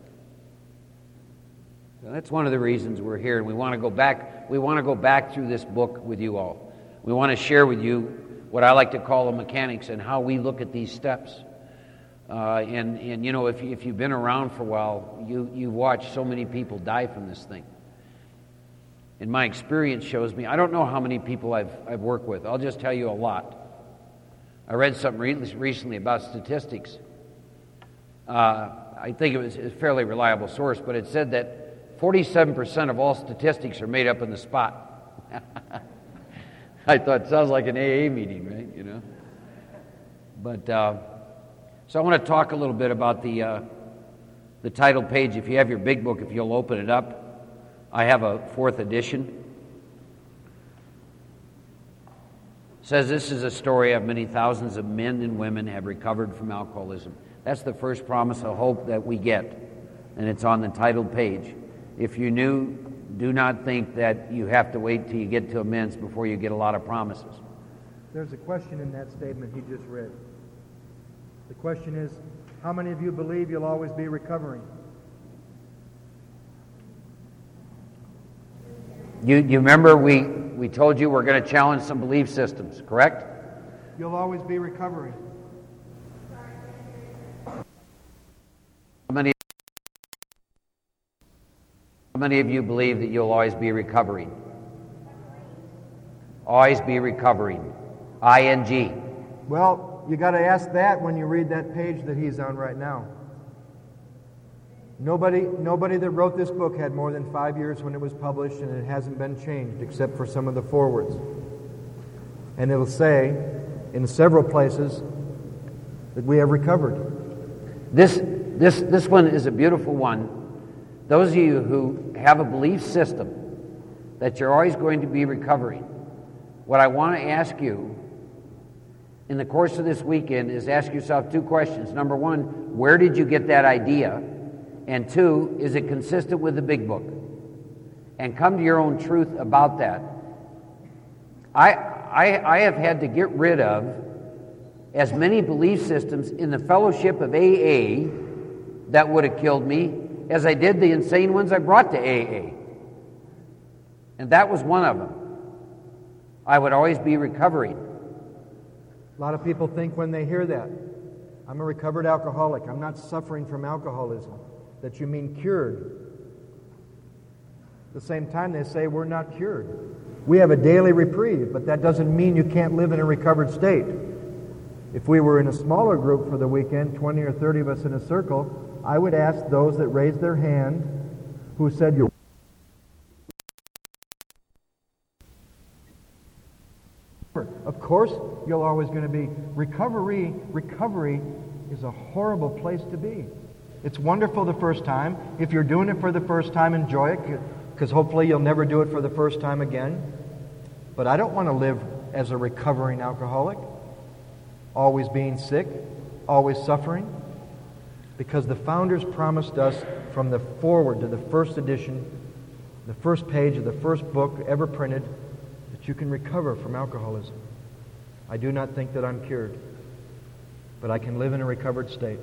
So that's one of the reasons we're here, and we want to go back through this book with you all. We want to share with you what I like to call the mechanics and how we look at these steps. And you know, if you've been around for a while, you've watched so many people die from this thing. And my experience shows me, I don't know how many people I've worked with. I'll just tell you a lot. I read something recently about statistics. I think it was a fairly reliable source, but it said that 47% of all statistics are made up in the spot. I thought it sounds like an AA meeting, right? You know. But so I want to talk a little bit about the title page. If you have your big book, if you'll open it up, I have a 4th edition. It says this is a story of many thousands of men and women have recovered from alcoholism. That's the first promise of hope that we get, and it's on the title page. If you're new, do not think that you have to wait till you get to amends before you get a lot of promises. There's a question in that statement he just read. The question is, how many of you believe you'll always be recovering? You remember we told you we're going to challenge some belief systems, correct? You'll always be recovering. How many of you believe that you'll always be recovering? Always be recovering. ING. Well, you got to ask that when you read that page that he's on right now. Nobody that wrote this book had more than 5 years when it was published, and it hasn't been changed except for some of the forewords. And it'll say in several places that we have recovered. This one is a beautiful one. Those of you who have a belief system that you're always going to be recovering, what I want to ask you in the course of this weekend is ask yourself 2 questions. Number 1, where did you get that idea? And 2, is it consistent with the big book? And come to your own truth about that. I have had to get rid of as many belief systems in the fellowship of AA that would have killed me as I did the insane ones I brought to AA. And that was one of them. I would always be recovering. A lot of people think when they hear that, I'm a recovered alcoholic, I'm not suffering from alcoholism, that you mean cured. At the same time, they say we're not cured. We have a daily reprieve, but that doesn't mean you can't live in a recovered state. If we were in a smaller group for the weekend, 20 or 30 of us in a circle, I would ask those that raised their hand who said, course, you're always going to be. Recovery is a horrible place to be. It's wonderful the first time. If you're doing it for the first time, enjoy it, because hopefully you'll never do it for the first time again. But I don't want to live as a recovering alcoholic, always being sick, always suffering, because the founders promised us from the foreword to the first edition, the first page of the first book ever printed, that you can recover from alcoholism. I do not think that I'm cured, but I can live in a recovered state.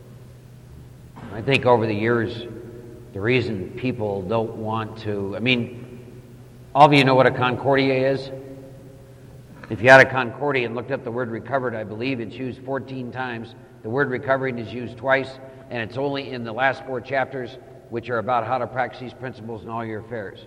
I think over the years, the reason people don't want to, all of you know what a Concordia is? If you had a Concordia and looked up the word recovered, I believe it's used 14 times. The word recovering is used twice, and it's only in the last 4 chapters, which are about how to practice these principles in all your affairs.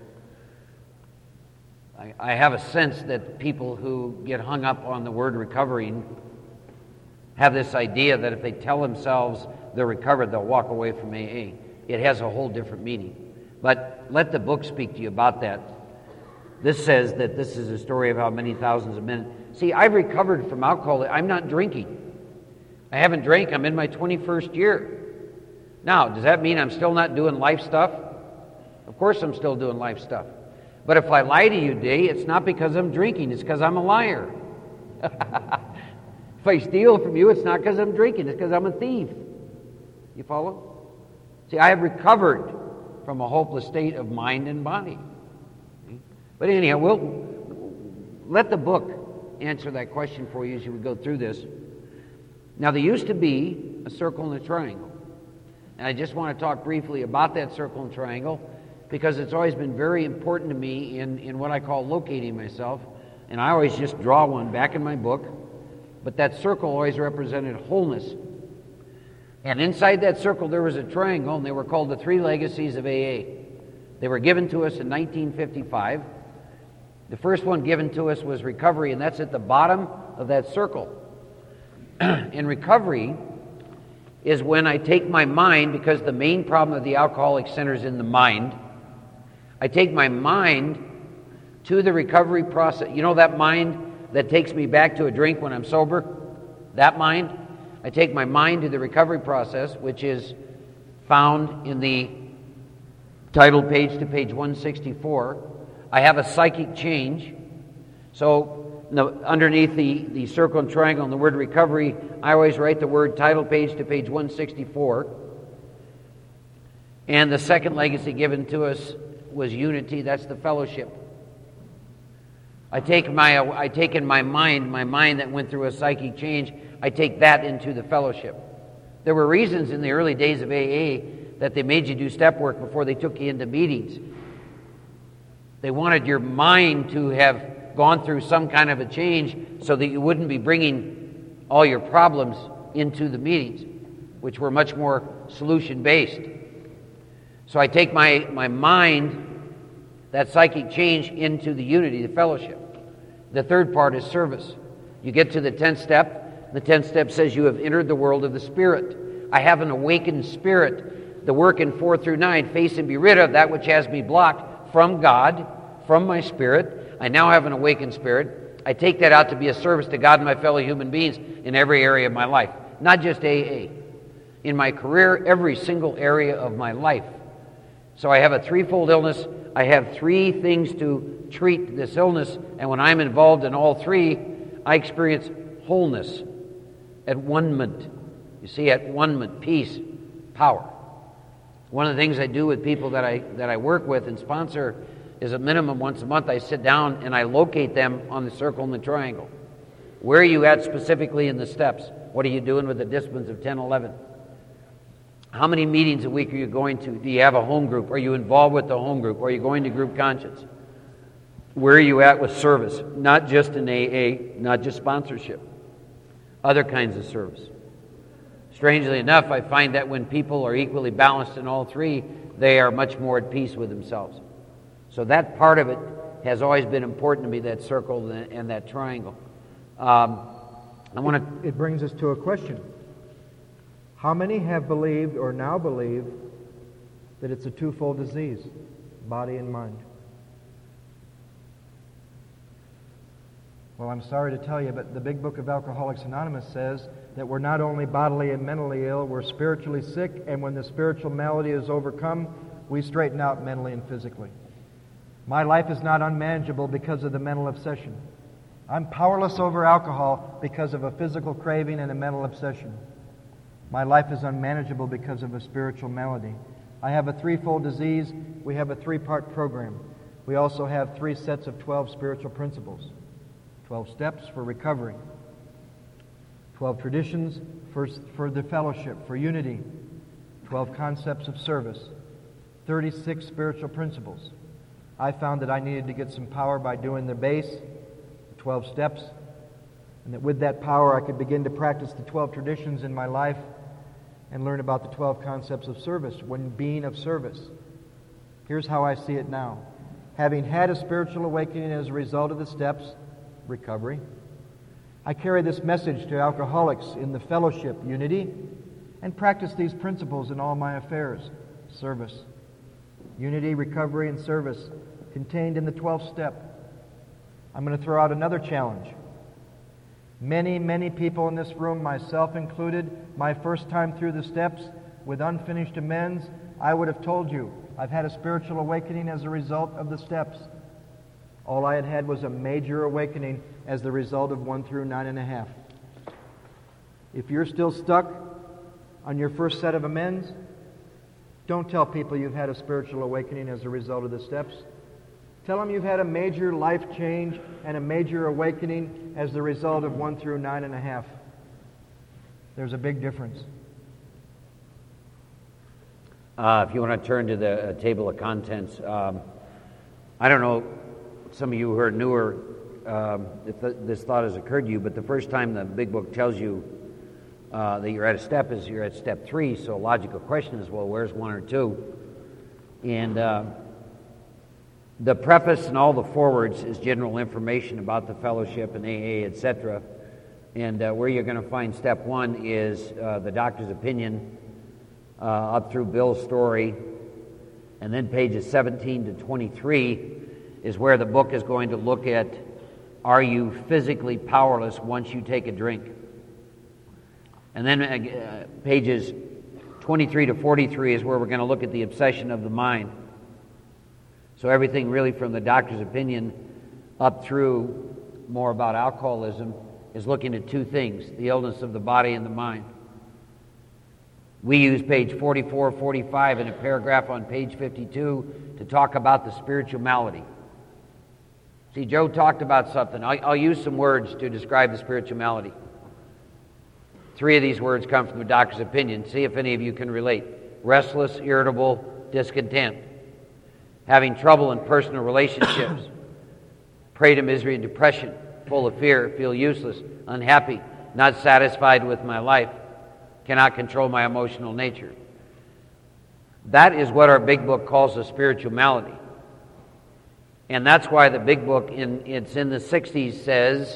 I have a sense that people who get hung up on the word recovering have this idea that if they tell themselves they're recovered, they'll walk away from AA. It has a whole different meaning. But let the book speak to you about that. This says that this is a story of how many thousands of men. See, I've recovered from alcohol. I'm not drinking. I haven't drank. I'm in my 21st year. Now, does that mean I'm still not doing life stuff? Of course I'm still doing life stuff. But if I lie to you today, it's not because I'm drinking. It's because I'm a liar. If I steal from you, it's not because I'm drinking. It's because I'm a thief. You follow? See, I have recovered from a hopeless state of mind and body. But anyhow, we'll let the book answer that question for you as you would go through this. Now, there used to be a circle and a triangle. And I just want to talk briefly about that circle and triangle because it's always been very important to me in what I call locating myself. And I always just draw one back in my book. But that circle always represented wholeness. And inside that circle there was a triangle, and they were called the 3 legacies of AA. They were given to us in 1955. The first one given to us was recovery, and that's at the bottom of that circle. And recovery is when I take my mind, because the main problem of the alcoholic centers in the mind, I take my mind to the recovery process. You know that mind that takes me back to a drink when I'm sober? That mind? I take my mind to the recovery process, which is found in the title page to page 164. I have a psychic change. So underneath the circle and triangle and the word recovery, I always write the word title page to page 164. And the second legacy given to us was unity. That's the fellowship. I take in my mind that went through a psychic change, I take that into the fellowship. There were reasons in the early days of AA that they made you do step work before they took you into meetings. They wanted your mind to have gone through some kind of a change so that you wouldn't be bringing all your problems into the meetings, which were much more solution-based. So I take my mind, that psychic change, into the unity, the fellowship. The third part is service. You get to the 10th step. The 10th step says you have entered the world of the Spirit. I have an awakened spirit. The work in 4 through 9, face and be rid of that which has me blocked from God, from my spirit. I now have an awakened spirit. I take that out to be a service to God and my fellow human beings in every area of my life. Not just AA. In my career, every single area of my life. So I have a threefold illness. I have 3 things to treat this illness, and when I'm involved in all 3, I experience wholeness, at one-ment. You see, at one-ment, peace, power. One of the things I do with people that I work with and sponsor is a minimum once a month I sit down and I locate them on the circle and the triangle. Where are you at specifically in the steps? What are you doing with the disciplines of 10, 11? How many meetings a week are you going to? Do you have a home group? Are you involved with the home group? Are you going to group conscience? Where are you at with service? Not just in AA, not just sponsorship. Other kinds of service. Strangely enough, I find that when people are equally balanced in all 3, they are much more at peace with themselves. So that part of it has always been important to me, that circle and that triangle. It brings us to a question. How many have believed or now believe that it's a twofold disease, body and mind? Well, I'm sorry to tell you, but the Big Book of Alcoholics Anonymous says that we're not only bodily and mentally ill, we're spiritually sick, and when the spiritual malady is overcome, we straighten out mentally and physically. My life is not unmanageable because of the mental obsession. I'm powerless over alcohol because of a physical craving and a mental obsession. My life is unmanageable because of a spiritual malady. I have a threefold disease. We have a 3-part program. We also have 3 sets of 12 spiritual principles. 12 steps for recovery. 12 traditions for the fellowship, for unity. 12 concepts of service. 36 spiritual principles. I found that I needed to get some power by doing the base, 12 steps, and that with that power I could begin to practice the 12 traditions in my life and learn about the 12 concepts of service, when being of service. Here's how I see it now. Having had a spiritual awakening as a result of the steps, recovery, I carry this message to alcoholics in the fellowship, unity, and practice these principles in all my affairs, service. Unity, recovery, and service contained in the 12th step. I'm going to throw out another challenge. Many, many people in this room, myself included, my first time through the steps with unfinished amends, I would have told you, I've had a spiritual awakening as a result of the steps. All I had had was a major awakening as the result of 1 through 9.5. If you're still stuck on your first set of amends, don't tell people you've had a spiritual awakening as a result of the steps. Tell them you've had a major life change and a major awakening as the result of 1 through 9.5. There's a big difference. If you want to turn to the table of contents, I don't know, some of you who are newer, if this thought has occurred to you, but the first time the Big Book tells you that you're at a step is you're at step 3, so a logical question is, well, where's 1 or 2? And the preface and all the forwards is general information about the fellowship and AA, etc. And where you're going to find step 1 is the doctor's opinion up through Bill's story, and then pages 17 to 23 is where the book is going to look at, are you physically powerless once you take a drink? And then pages 23 to 43 is where we're going to look at the obsession of the mind. So everything really from the doctor's opinion up through more about alcoholism is looking at 2 things, the illness of the body and the mind. We use page 44, 45 and a paragraph on page 52 to talk about the spiritual malady. See, Joe talked about something. I'll use some words to describe the spiritual malady. 3 of these words come from the doctor's opinion. See if any of you can relate. Restless, irritable, discontent. Having trouble in personal relationships. Prey to misery and depression. Full of fear, feel useless, unhappy, not satisfied with my life. Cannot control my emotional nature. That is what our Big Book calls a spiritual malady. And that's why the Big Book, it's in the 60s, says,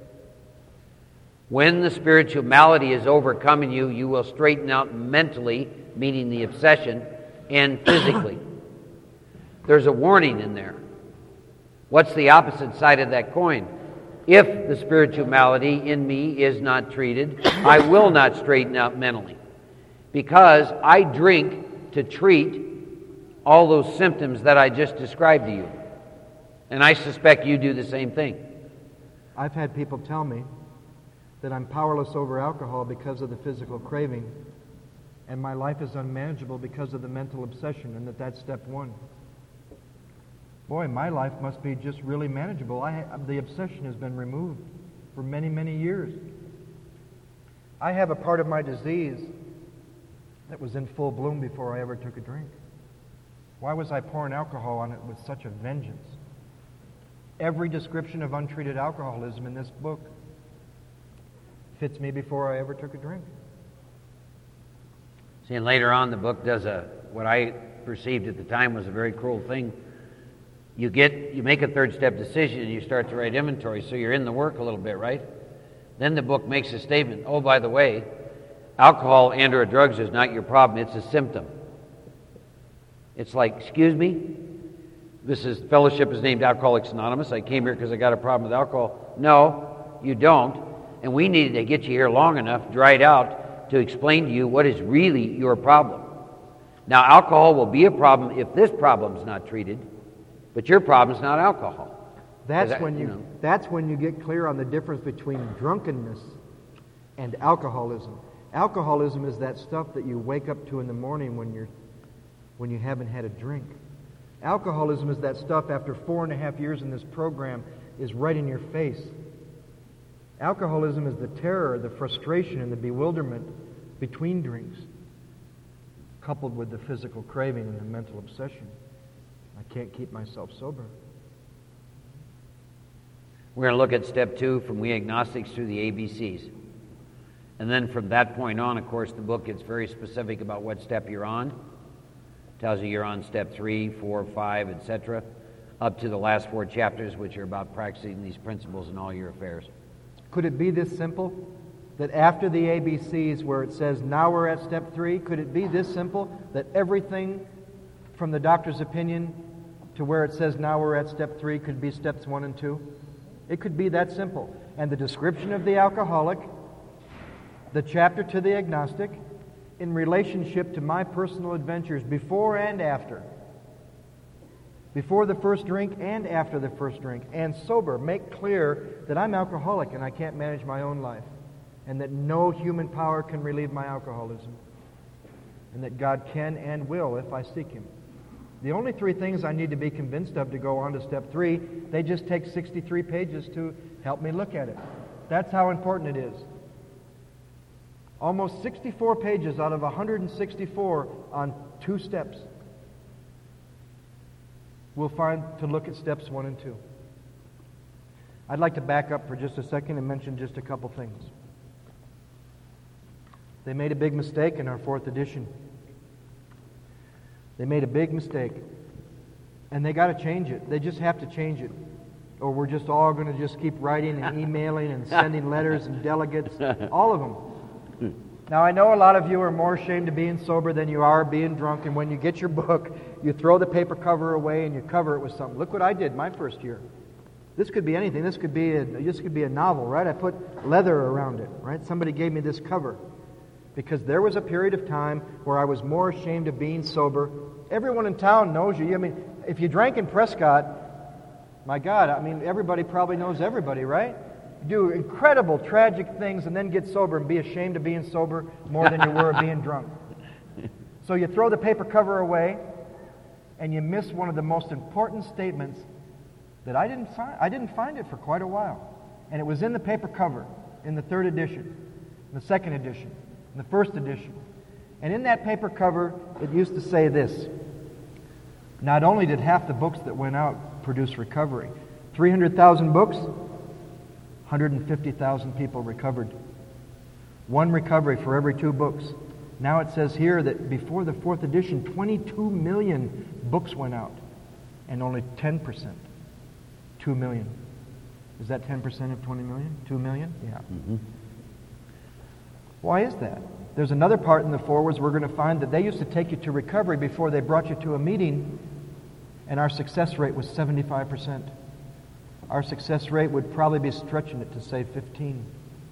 when the spiritual malady is overcoming you, you will straighten out mentally, meaning the obsession, and physically. There's a warning in there. What's the opposite side of that coin? If the spiritual malady in me is not treated, I will not straighten out mentally. Because I drink to treat all those symptoms that I just described to you. And I suspect you do the same thing. I've had people tell me that I'm powerless over alcohol because of the physical craving, and my life is unmanageable because of the mental obsession, and that's step 1. Boy, my life must be just really manageable. The obsession has been removed for many, many years. I have a part of my disease that was in full bloom before I ever took a drink. Why was I pouring alcohol on it with such a vengeance? Every description of untreated alcoholism in this book fits me before I ever took a drink. See, and later on the book does what I perceived at the time was a very cruel thing. You make a 3rd step decision and you start to write inventory, so you're in the work a little bit, right? Then the book makes a statement, oh, by the way, alcohol and or drugs is not your problem, it's a symptom. It's like, excuse me? This is fellowship is named Alcoholics Anonymous. I came here because I got a problem with alcohol. No, you don't. And we needed to get you here long enough, dried out, to explain to you what is really your problem. Now, alcohol will be a problem if this problem's not treated, but your problem's not alcohol. That's when you get clear on the difference between drunkenness and alcoholism. Alcoholism is that stuff that you wake up to in the morning when you haven't had a drink. Alcoholism is that stuff after 4.5 years in this program is right in your face. Alcoholism is the terror, the frustration, and the bewilderment between drinks, coupled with the physical craving and the mental obsession. I can't keep myself sober. We're going to look at step 2 from We Agnostics through the ABCs. And then from that point on, of course, the book gets very specific about what step you're on. Tells you you're on step 3, 4, 5, etc., up to the last 4 chapters, which are about practicing these principles in all your affairs. Could it be this simple? That after the ABCs, where it says, now we're at step 3, could it be this simple? That everything from the doctor's opinion to where it says, now we're at step 3, could be steps 1 and 2? It could be that simple. And the description of the alcoholic, the chapter to the agnostic, in relationship to my personal adventures before and after. Before the first drink and after the first drink. And sober, make clear that I'm alcoholic and I can't manage my own life. And that no human power can relieve my alcoholism. And that God can and will if I seek Him. The only 3 things I need to be convinced of to go on to step 3, they just take 63 pages to help me look at it. That's how important it is. Almost 64 pages out of 164 on 2 steps. We'll find to look at steps 1 and 2. I'd like to back up for just a second and mention just a couple things. They made a big mistake in our 4th edition. They made a big mistake. And they got to change it. They just have to change it. Or we're just all going to just keep writing and emailing and sending letters and delegates. All of them. Now, I know a lot of you are more ashamed of being sober than you are being drunk, and when you get your book, you throw the paper cover away and you cover it with something. Look what I did my first year. This could be anything. This could be a novel, right? I put leather around it, right? Somebody gave me this cover because there was a period of time where I was more ashamed of being sober. Everyone in town knows you. I mean, if you drank in Prescott, my God, I mean, everybody probably knows everybody, right? Do incredible, tragic things and then get sober and be ashamed of being sober more than you were of being drunk. So you throw the paper cover away and you miss one of the most important statements that I didn't find it for quite a while. And it was in the paper cover in the 3rd edition, the 2nd edition, the 1st edition. And in that paper cover, it used to say this. Not only did half the books that went out produce recovery, 300,000 books, 150,000 people recovered. 1 recovery for every 2 books. Now it says here that before the 4th edition, 22 million books went out. And only 10%. 2 million. Is that 10% of 20 million? 2 million? Yeah. Mm-hmm. Why is that? There's another part in the forwards we're going to find that they used to take you to recovery before they brought you to a meeting, and our success rate was 75%. Our success rate would probably be stretching it to, say, 15.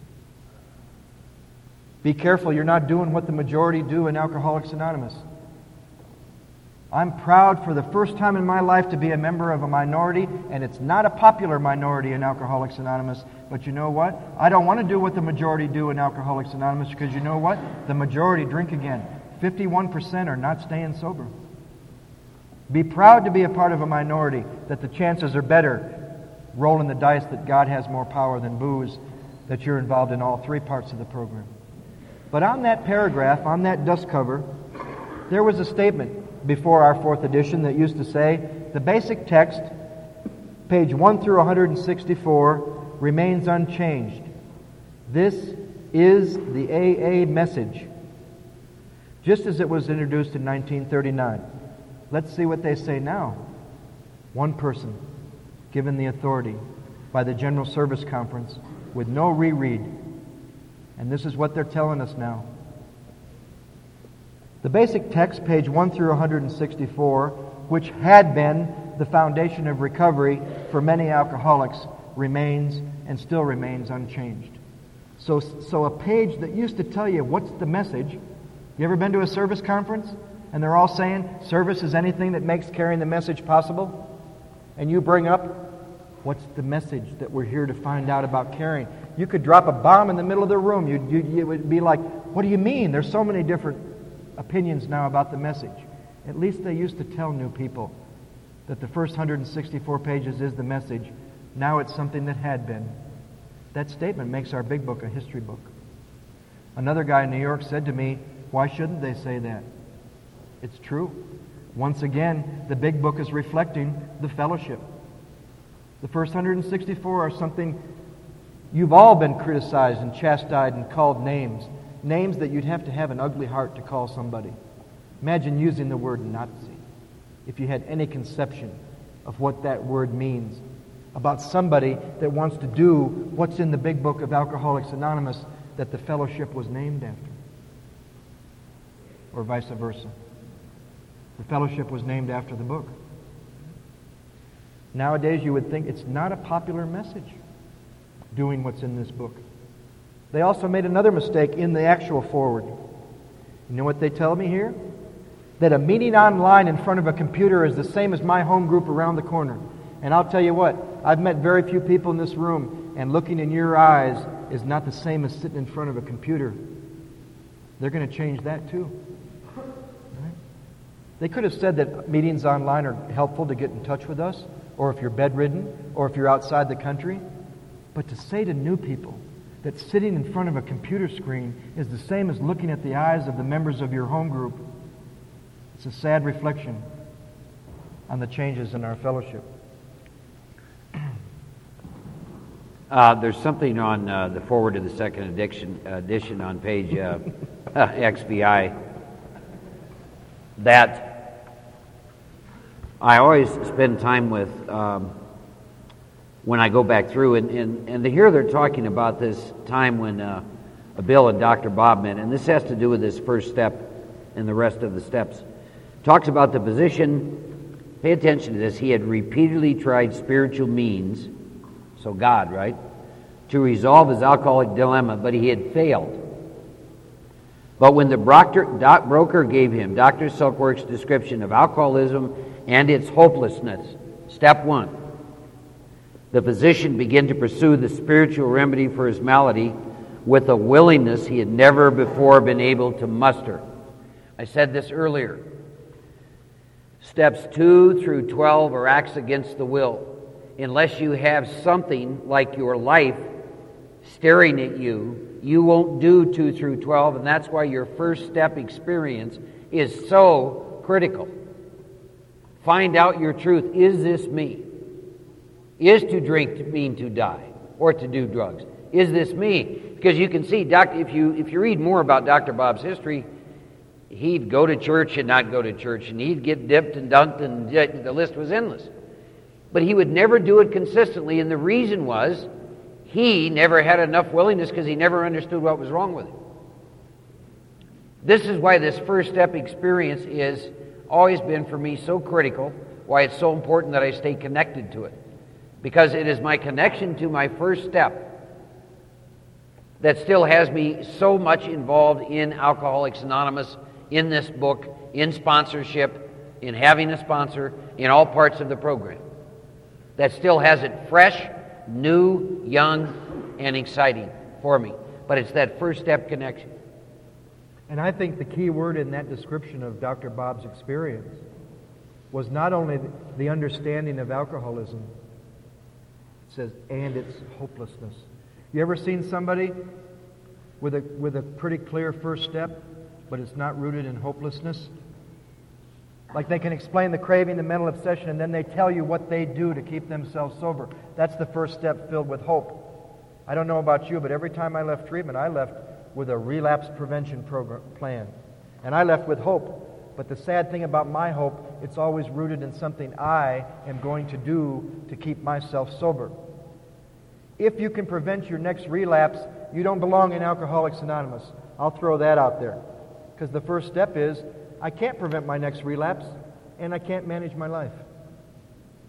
Be careful you're not doing what the majority do in Alcoholics Anonymous. I'm proud for the first time in my life to be a member of a minority, and it's not a popular minority in Alcoholics Anonymous. But you know what? I don't want to do what the majority do in Alcoholics Anonymous because you know what? The majority drink again. 51% are not staying sober. Be proud to be a part of a minority, that the chances are better rolling the dice that God has more power than booze, that you're involved in all 3 parts of the program. But on that paragraph, on that dust cover, there was a statement before our 4th edition that used to say, the basic text, page 1 through 164, remains unchanged. This is the AA message, just as it was introduced in 1939. Let's see what they say now. 1 person given the authority by the General Service Conference with no reread. And this is what they're telling us now. The basic text, page 1 through 164, which had been the foundation of recovery for many alcoholics remains and still remains unchanged. So a page that used to tell you what's the message. You ever been to a service conference and they're all saying service is anything that makes carrying the message possible? And you bring up, what's the message that we're here to find out about carrying? You could drop a bomb in the middle of the room. It would be like, what do you mean? There's so many different opinions now about the message. At least they used to tell new people that the first 164 pages is the message. Now it's something that had been. That statement makes our big book a history book. Another guy in New York said to me, why shouldn't they say that? It's true. Once again, the big book is reflecting the fellowship. The first 164 are something you've all been criticized and chastised and called names. Names that you'd have to have an ugly heart to call somebody. Imagine using the word Nazi, if you had any conception of what that word means about somebody that wants to do what's in the big book of Alcoholics Anonymous that the fellowship was named after. Or vice versa. The fellowship was named after the book. Nowadays you would think it's not a popular message, doing what's in this book. They also made another mistake in the actual foreword. You know what they tell me here? That a meeting online in front of a computer is the same as my home group around the corner. And I'll tell you what, I've met very few people in this room, and looking in your eyes is not the same as sitting in front of a computer. They're going to change that too. Right? They could have said that meetings online are helpful to get in touch with us, or if you're bedridden, or if you're outside the country. But to say to new people that sitting in front of a computer screen is the same as looking at the eyes of the members of your home group, it's a sad reflection on the changes in our fellowship. There's something on the forward of the second edition on page XVI that I always spend time with when I go back through. And here they're talking about this time when Bill and Dr. Bob met, and this has to do with this first step and the rest of the steps. Talks about the position, pay attention to this, he had repeatedly tried spiritual means, so God, right, to resolve his alcoholic dilemma, but he had failed. But when the broker gave him Dr. Silkworth's description of alcoholism and its hopelessness, step one, the physician began to pursue the spiritual remedy for his malady with a willingness he had never before been able to muster. I said this earlier. Steps 2 through 12 are acts against the will. Unless you have something like your life staring at you, you won't do 2 through 12, and that's why your first step experience is so critical. Find out your truth. Is this me? Is to drink mean to die or to do drugs? Is this me? Because you can see, if you read more about Dr. Bob's history, he'd go to church and not go to church, and he'd get dipped and dunked, and the list was endless. But he would never do it consistently, and the reason was he never had enough willingness because he never understood what was wrong with him. This is why this first step experience is always been for me so critical, why it's so important that I stay connected to it. Because it is my connection to my first step that still has me so much involved in Alcoholics Anonymous, in this book, in sponsorship, in having a sponsor, in all parts of the program. That still has it fresh, new, young, and exciting for me. But it's that first step connection. And I think the key word in that description of Dr. Bob's experience was not only the understanding of alcoholism, it says, and its hopelessness. You ever seen somebody with a pretty clear first step, but it's not rooted in hopelessness? Like they can explain the craving, the mental obsession, and then they tell you what they do to keep themselves sober. That's the first step filled with hope. I don't know about you, but every time I left treatment, I left with a relapse prevention plan. And I left with hope. But the sad thing about my hope, it's always rooted in something I am going to do to keep myself sober. If you can prevent your next relapse, you don't belong in Alcoholics Anonymous. I'll throw that out there. Because the first step is, I can't prevent my next relapse, and I can't manage my life.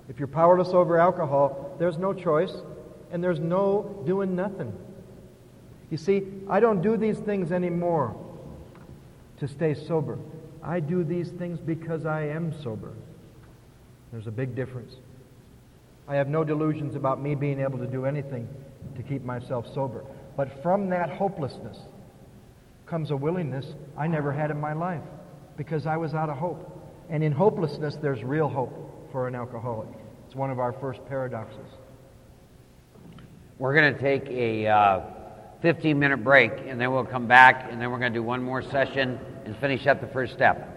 If you're powerless over alcohol, there's no choice, and there's no doing nothing. You see, I don't do these things anymore to stay sober. I do these things because I am sober. There's a big difference. I have no delusions about me being able to do anything to keep myself sober. But from that hopelessness comes a willingness I never had in my life because I was out of hope. And in hopelessness, there's real hope for an alcoholic. It's one of our first paradoxes. We're going to take a 15-minute break, and then we'll come back, and then we're going to do one more session and finish up the first step.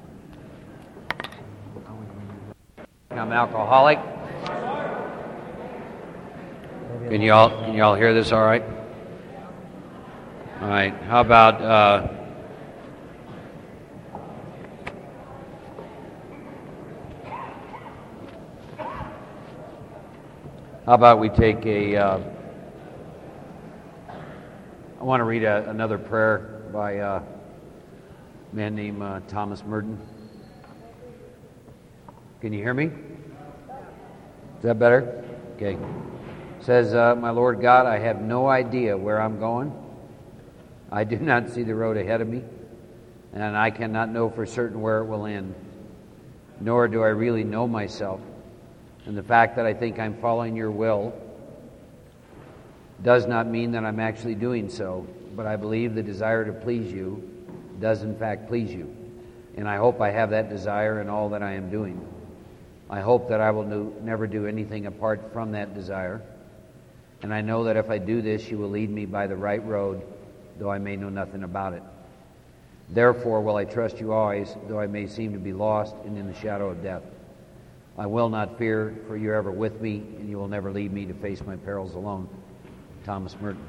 I'm alcoholic. Can you all hear this all right? All right. How about we take I want to read another prayer by a man named Thomas Merton. Can you hear me? Is that better? Okay. It says, my Lord God, I have no idea where I'm going. I do not see the road ahead of me, and I cannot know for certain where it will end. Nor do I really know myself. And the fact that I think I'm following your will does not mean that I'm actually doing so, but I believe the desire to please you does in fact please you. And I hope I have that desire in all that I am doing. I hope that I will never do anything apart from that desire. And I know that if I do this, you will lead me by the right road, though I may know nothing about it. Therefore will I trust you always, though I may seem to be lost and in the shadow of death. I will not fear, for you are ever with me, and you will never leave me to face my perils alone. Thomas Merton.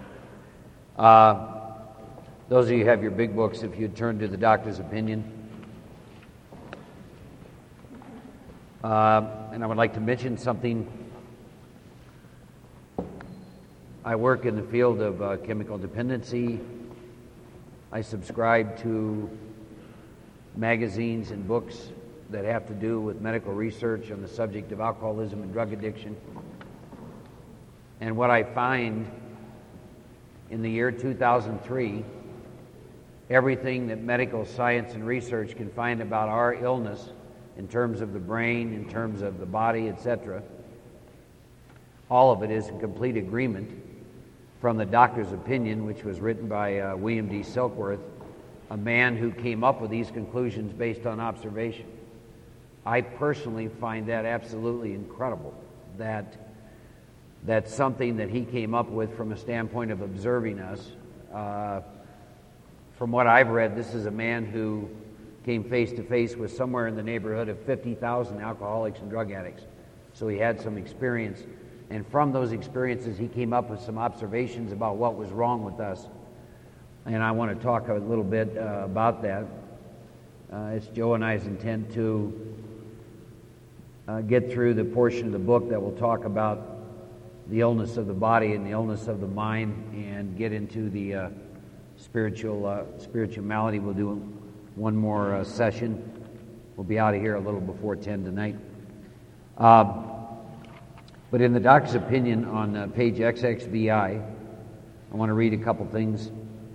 Those of you who have your big books, if you'd turn to the Doctor's Opinion. And I would like to mention something. I work in the field of chemical dependency. I subscribe to magazines and books that have to do with medical research on the subject of alcoholism and drug addiction. And what I find in the year 2003, everything that medical science and research can find about our illness in terms of the brain, in terms of the body, etc., all of it is in complete agreement from the Doctor's Opinion, which was written by William D. Silkworth, a man who came up with these conclusions based on observation. I personally find that absolutely incredible, that that's something that he came up with from a standpoint of observing us. From what I've read, this is a man who came face to face with somewhere in the neighborhood of 50,000 alcoholics and drug addicts. So he had some experience. And from those experiences, he came up with some observations about what was wrong with us. And I want to talk a little bit about that. It's Joe and I's intent to get through the portion of the book that will talk about the illness of the body and the illness of the mind, and get into the spirituality. We'll do one more session. We'll be out of here a little before 10 tonight. But in the Doctor's Opinion on page XXVI, I want to read a couple things.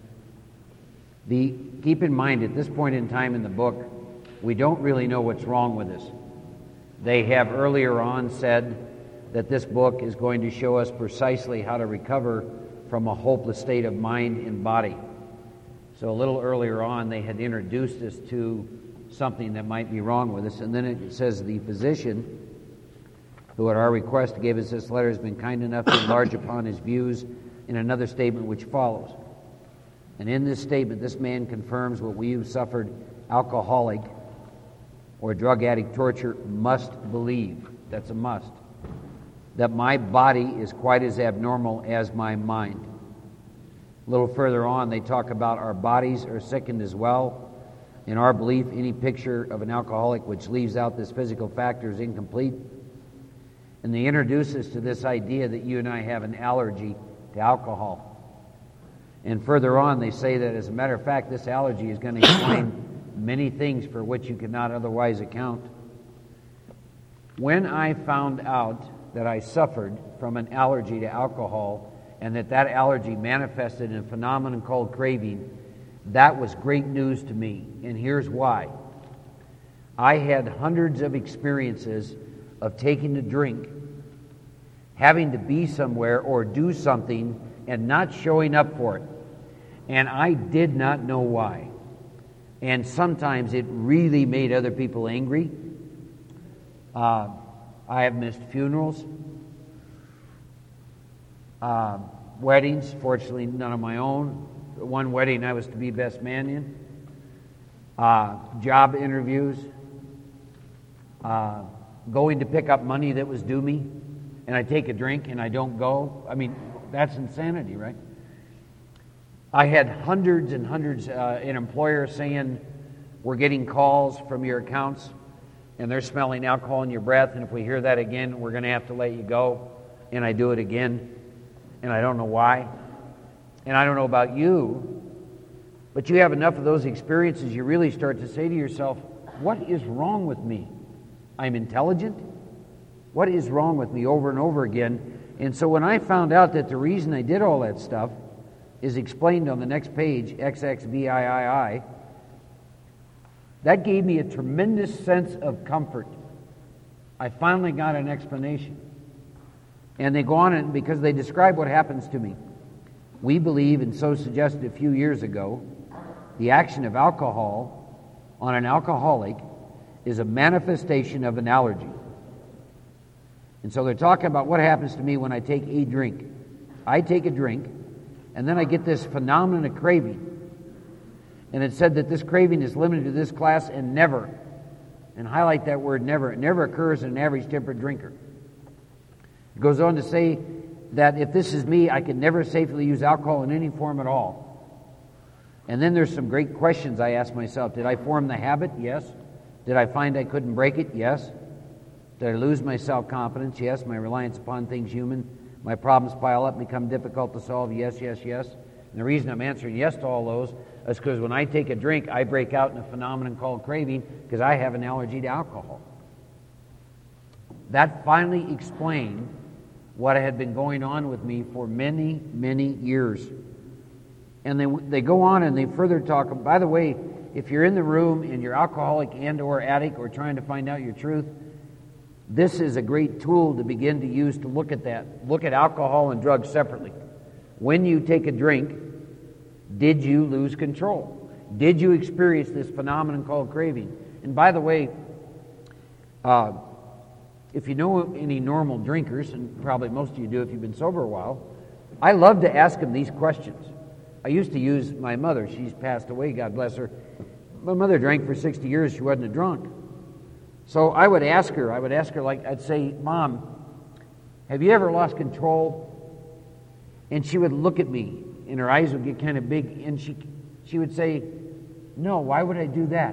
Keep in mind, at this point in time in the book, we don't really know what's wrong with us. They have earlier on said that this book is going to show us precisely how to recover from a hopeless state of mind and body. So a little earlier on, they had introduced us to something that might be wrong with us. And then it says the physician, who at our request gave us this letter, has been kind enough to enlarge upon his views in another statement which follows. And in this statement, this man confirms what we who suffered alcoholic or drug addict torture must believe. That's a must. That my body is quite as abnormal as my mind. A little further on, they talk about our bodies are sickened as well. In our belief, any picture of an alcoholic which leaves out this physical factor is incomplete. And they introduce us to this idea that you and I have an allergy to alcohol. And further on, they say that, as a matter of fact, this allergy is going to explain many things for which you cannot otherwise account. When I found out that I suffered from an allergy to alcohol and that allergy manifested in a phenomenon called craving, that was great news to me. And here's why. I had hundreds of experiences of taking a drink, having to be somewhere or do something and not showing up for it. And I did not know why. And sometimes it really made other people angry. I have missed funerals, weddings, fortunately none of my own. One wedding I was to be best man in. Job interviews. Going to pick up money that was due me, and I take a drink and I don't go. I mean, that's insanity, right? I had hundreds and hundreds, an employer saying, we're getting calls from your accounts, and they're smelling alcohol in your breath, and if we hear that again, we're going to have to let you go. And I do it again, and I don't know why. And I don't know about you, but you have enough of those experiences, you really start to say to yourself, what is wrong with me? I'm intelligent? What is wrong with me over and over again? And so when I found out that the reason I did all that stuff is explained on the next page, XXVIII, that gave me a tremendous sense of comfort. I finally got an explanation. And they go on, and because they describe what happens to me. We believe, and so suggested a few years ago, the action of alcohol on an alcoholic is a manifestation of an allergy. And so they're talking about what happens to me when I take a drink. I take a drink, and then I get this phenomenon of craving. And it said that this craving is limited to this class and never, and highlight that word never, it never occurs in an average temperate drinker. It goes on to say that if this is me, I can never safely use alcohol in any form at all. And then there's some great questions I ask myself. Did I form the habit? Yes. Did I find I couldn't break it? Yes. Did I lose my self-confidence? Yes. My reliance upon things human. My problems pile up and become difficult to solve? Yes, yes, yes. And the reason I'm answering yes to all those is because when I take a drink, I break out in a phenomenon called craving because I have an allergy to alcohol. That finally explained what had been going on with me for many, many years. And they go on and they further talk. By the way, if you're in the room and you're alcoholic and or addict or trying to find out your truth, this is a great tool to begin to use to look at that. Look at alcohol and drugs separately. When you take a drink, did you lose control? Did you experience this phenomenon called craving? And by the way, if you know any normal drinkers, and probably most of you do if you've been sober a while, I love to ask them these questions. I used to use my mother. She's passed away, God bless her. My mother drank for 60 years. She wasn't a drunk. So I would ask her, like, I'd say, Mom, have you ever lost control? And she would look at me, and her eyes would get kind of big, and she would say, no, why would I do that?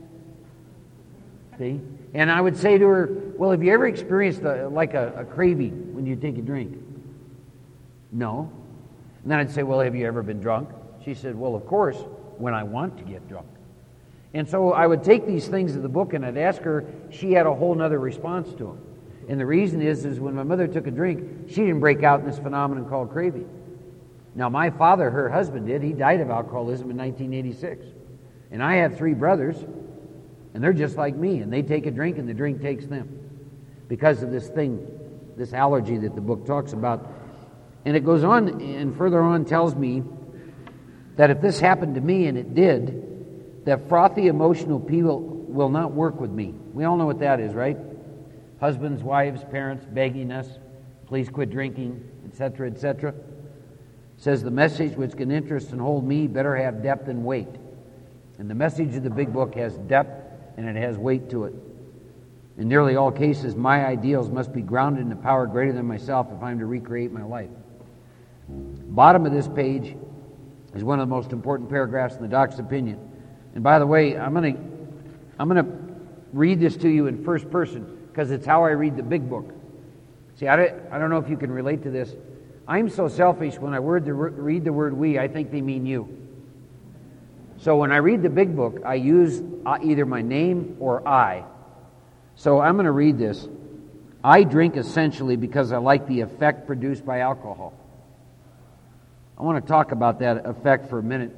See? And I would say to her, well, have you ever experienced a craving when you take a drink? No. And then I'd say, well, have you ever been drunk? She said, well, of course, when I want to get drunk. And so I would take these things in the book and I'd ask her, she had a whole other response to them. And the reason is when my mother took a drink, she didn't break out in this phenomenon called craving. Now, my father, her husband, did. He died of alcoholism in 1986. And I have 3 brothers, and they're just like me, and they take a drink and the drink takes them because of this thing, this allergy that the book talks about. And it goes on and further on tells me that if this happened to me, and it did, that frothy emotional people will not work with me. We all know what that is, right? Husbands, wives, parents begging us, please quit drinking, etc., etc. Says the message which can interest and hold me better have depth and weight. And the message of the big book has depth and it has weight to it. In nearly all cases, my ideals must be grounded in a power greater than myself if I'm to recreate my life. Bottom of this page is one of the most important paragraphs in the doc's opinion. And by the way, I'm going to read this to you in first person because it's how I read the big book. See, I don't know if you can relate to this. I'm so selfish when I read the word we, I think they mean you. So when I read the big book, I use either my name or I. So I'm going to read this. I drink essentially because I like the effect produced by alcohol. I want to talk about that effect for a minute.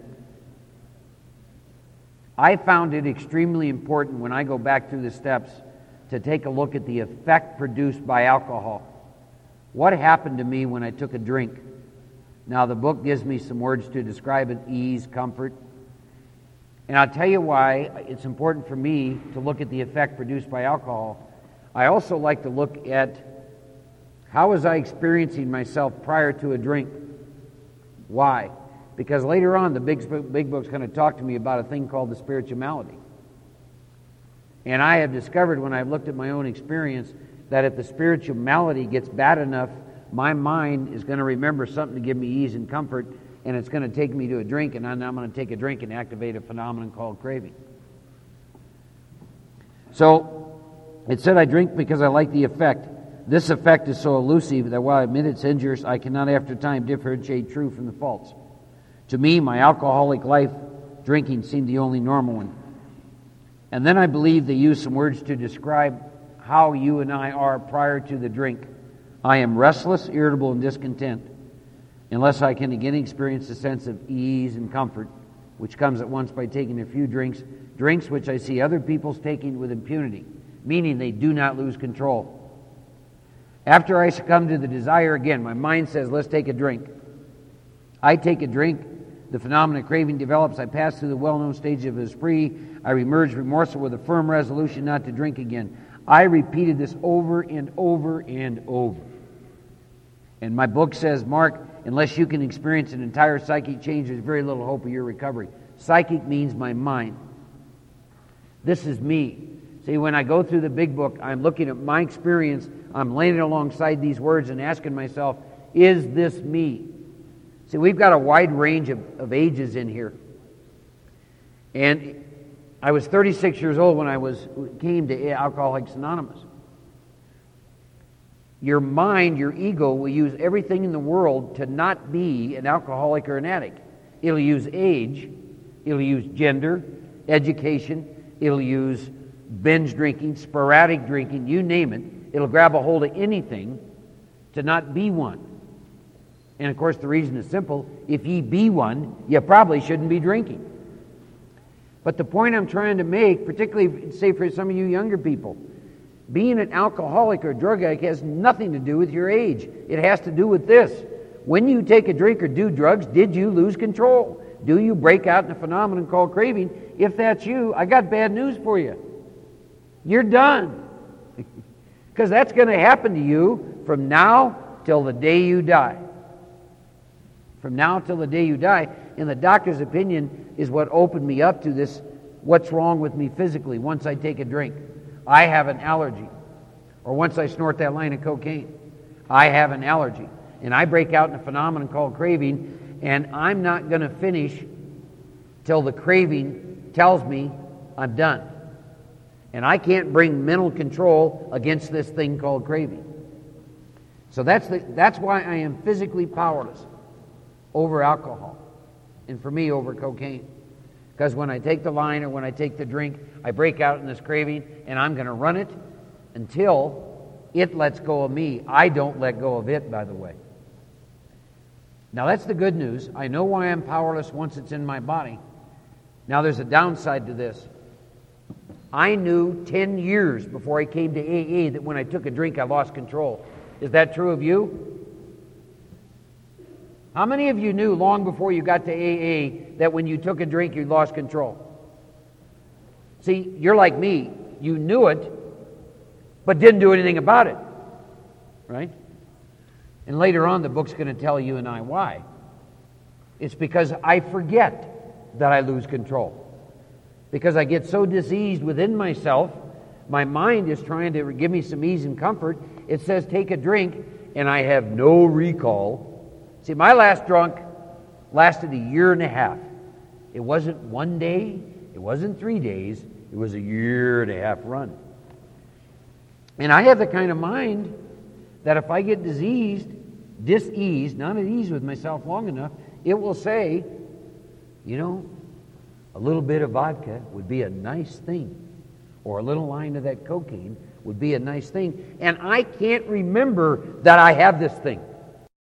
I found it extremely important when I go back through the steps to take a look at the effect produced by alcohol. What happened to me when I took a drink? Now, the book gives me some words to describe it: ease, comfort. And I'll tell you why it's important for me to look at the effect produced by alcohol. I also like to look at how was I experiencing myself prior to a drink. Why? Because later on, the big book's going to talk to me about a thing called the spiritual malady. And I have discovered when I've looked at my own experience that if the spiritual malady gets bad enough, my mind is going to remember something to give me ease and comfort, and it's going to take me to a drink, and I'm going to take a drink and activate a phenomenon called craving. So, it said I drink because I like the effect. This effect is so elusive that while I admit it's injurious, I cannot after time differentiate true from the false. To me, my alcoholic life, drinking seemed the only normal one. And then I believe they use some words to describe how you and I are prior to the drink. I am restless, irritable, and discontent, unless I can again experience a sense of ease and comfort, which comes at once by taking a few drinks which I see other people's taking with impunity, meaning they do not lose control. After I succumb to the desire again, my mind says, let's take a drink. I take a drink, the phenomenon of craving develops, I pass through the well-known stage of esprit, I emerge remorseful with a firm resolution not to drink again. I repeated this over and over and over. And my book says, Mark, unless you can experience an entire psychic change, there's very little hope of your recovery. Psychic means my mind. This is me. See, when I go through the big book, I'm looking at my experience, I'm laying it alongside these words and asking myself, is this me? See, we've got a wide range of ages in here. And I was 36 years old when I came to Alcoholics Anonymous. Your mind, your ego, will use everything in the world to not be an alcoholic or an addict. It'll use age, it'll use gender, education, it'll use binge drinking, sporadic drinking, you name it. It'll grab a hold of anything to not be one. And of course the reason is simple. If ye be one, you probably shouldn't be drinking. But the point I'm trying to make, particularly say for some of you younger people, being an alcoholic or a drug addict has nothing to do with your age. It has to do with this. When you take a drink or do drugs, did you lose control? Do you break out in a phenomenon called craving? If that's you, I got bad news for you. You're done. Because that's going to happen to you from now till the day you die. From now till the day you die. And the doctor's opinion is what opened me up to this, what's wrong with me physically once I take a drink. I have an allergy. Or once I snort that line of cocaine, I have an allergy. And I break out in a phenomenon called craving, and I'm not going to finish till the craving tells me I'm done. And I can't bring mental control against this thing called craving. So that's why I am physically powerless over alcohol, and for me over cocaine. Because when I take the line or when I take the drink, I break out in this craving, and I'm going to run it until it lets go of me. I don't let go of it, by the way. Now that's the good news. I know why I'm powerless once it's in my body. Now there's a downside to this. I knew 10 years before I came to AA that when I took a drink I lost control. Is that true of you? How many of you knew long before you got to AA that when you took a drink you lost control? See, you're like me. You knew it, but didn't do anything about it. Right? And later on the book's going to tell you and I why. It's because I forget that I lose control. Because I get so diseased within myself, my mind is trying to give me some ease and comfort. It says take a drink, and I have no recall. See, my last drunk lasted a year and a half. It wasn't one day, it wasn't 3 days, it was a year and a half run. And I have the kind of mind that if I get diseased, not at ease with myself long enough, it will say, you know, a little bit of vodka would be a nice thing. Or a little line of that cocaine would be a nice thing. And I can't remember that I have this thing.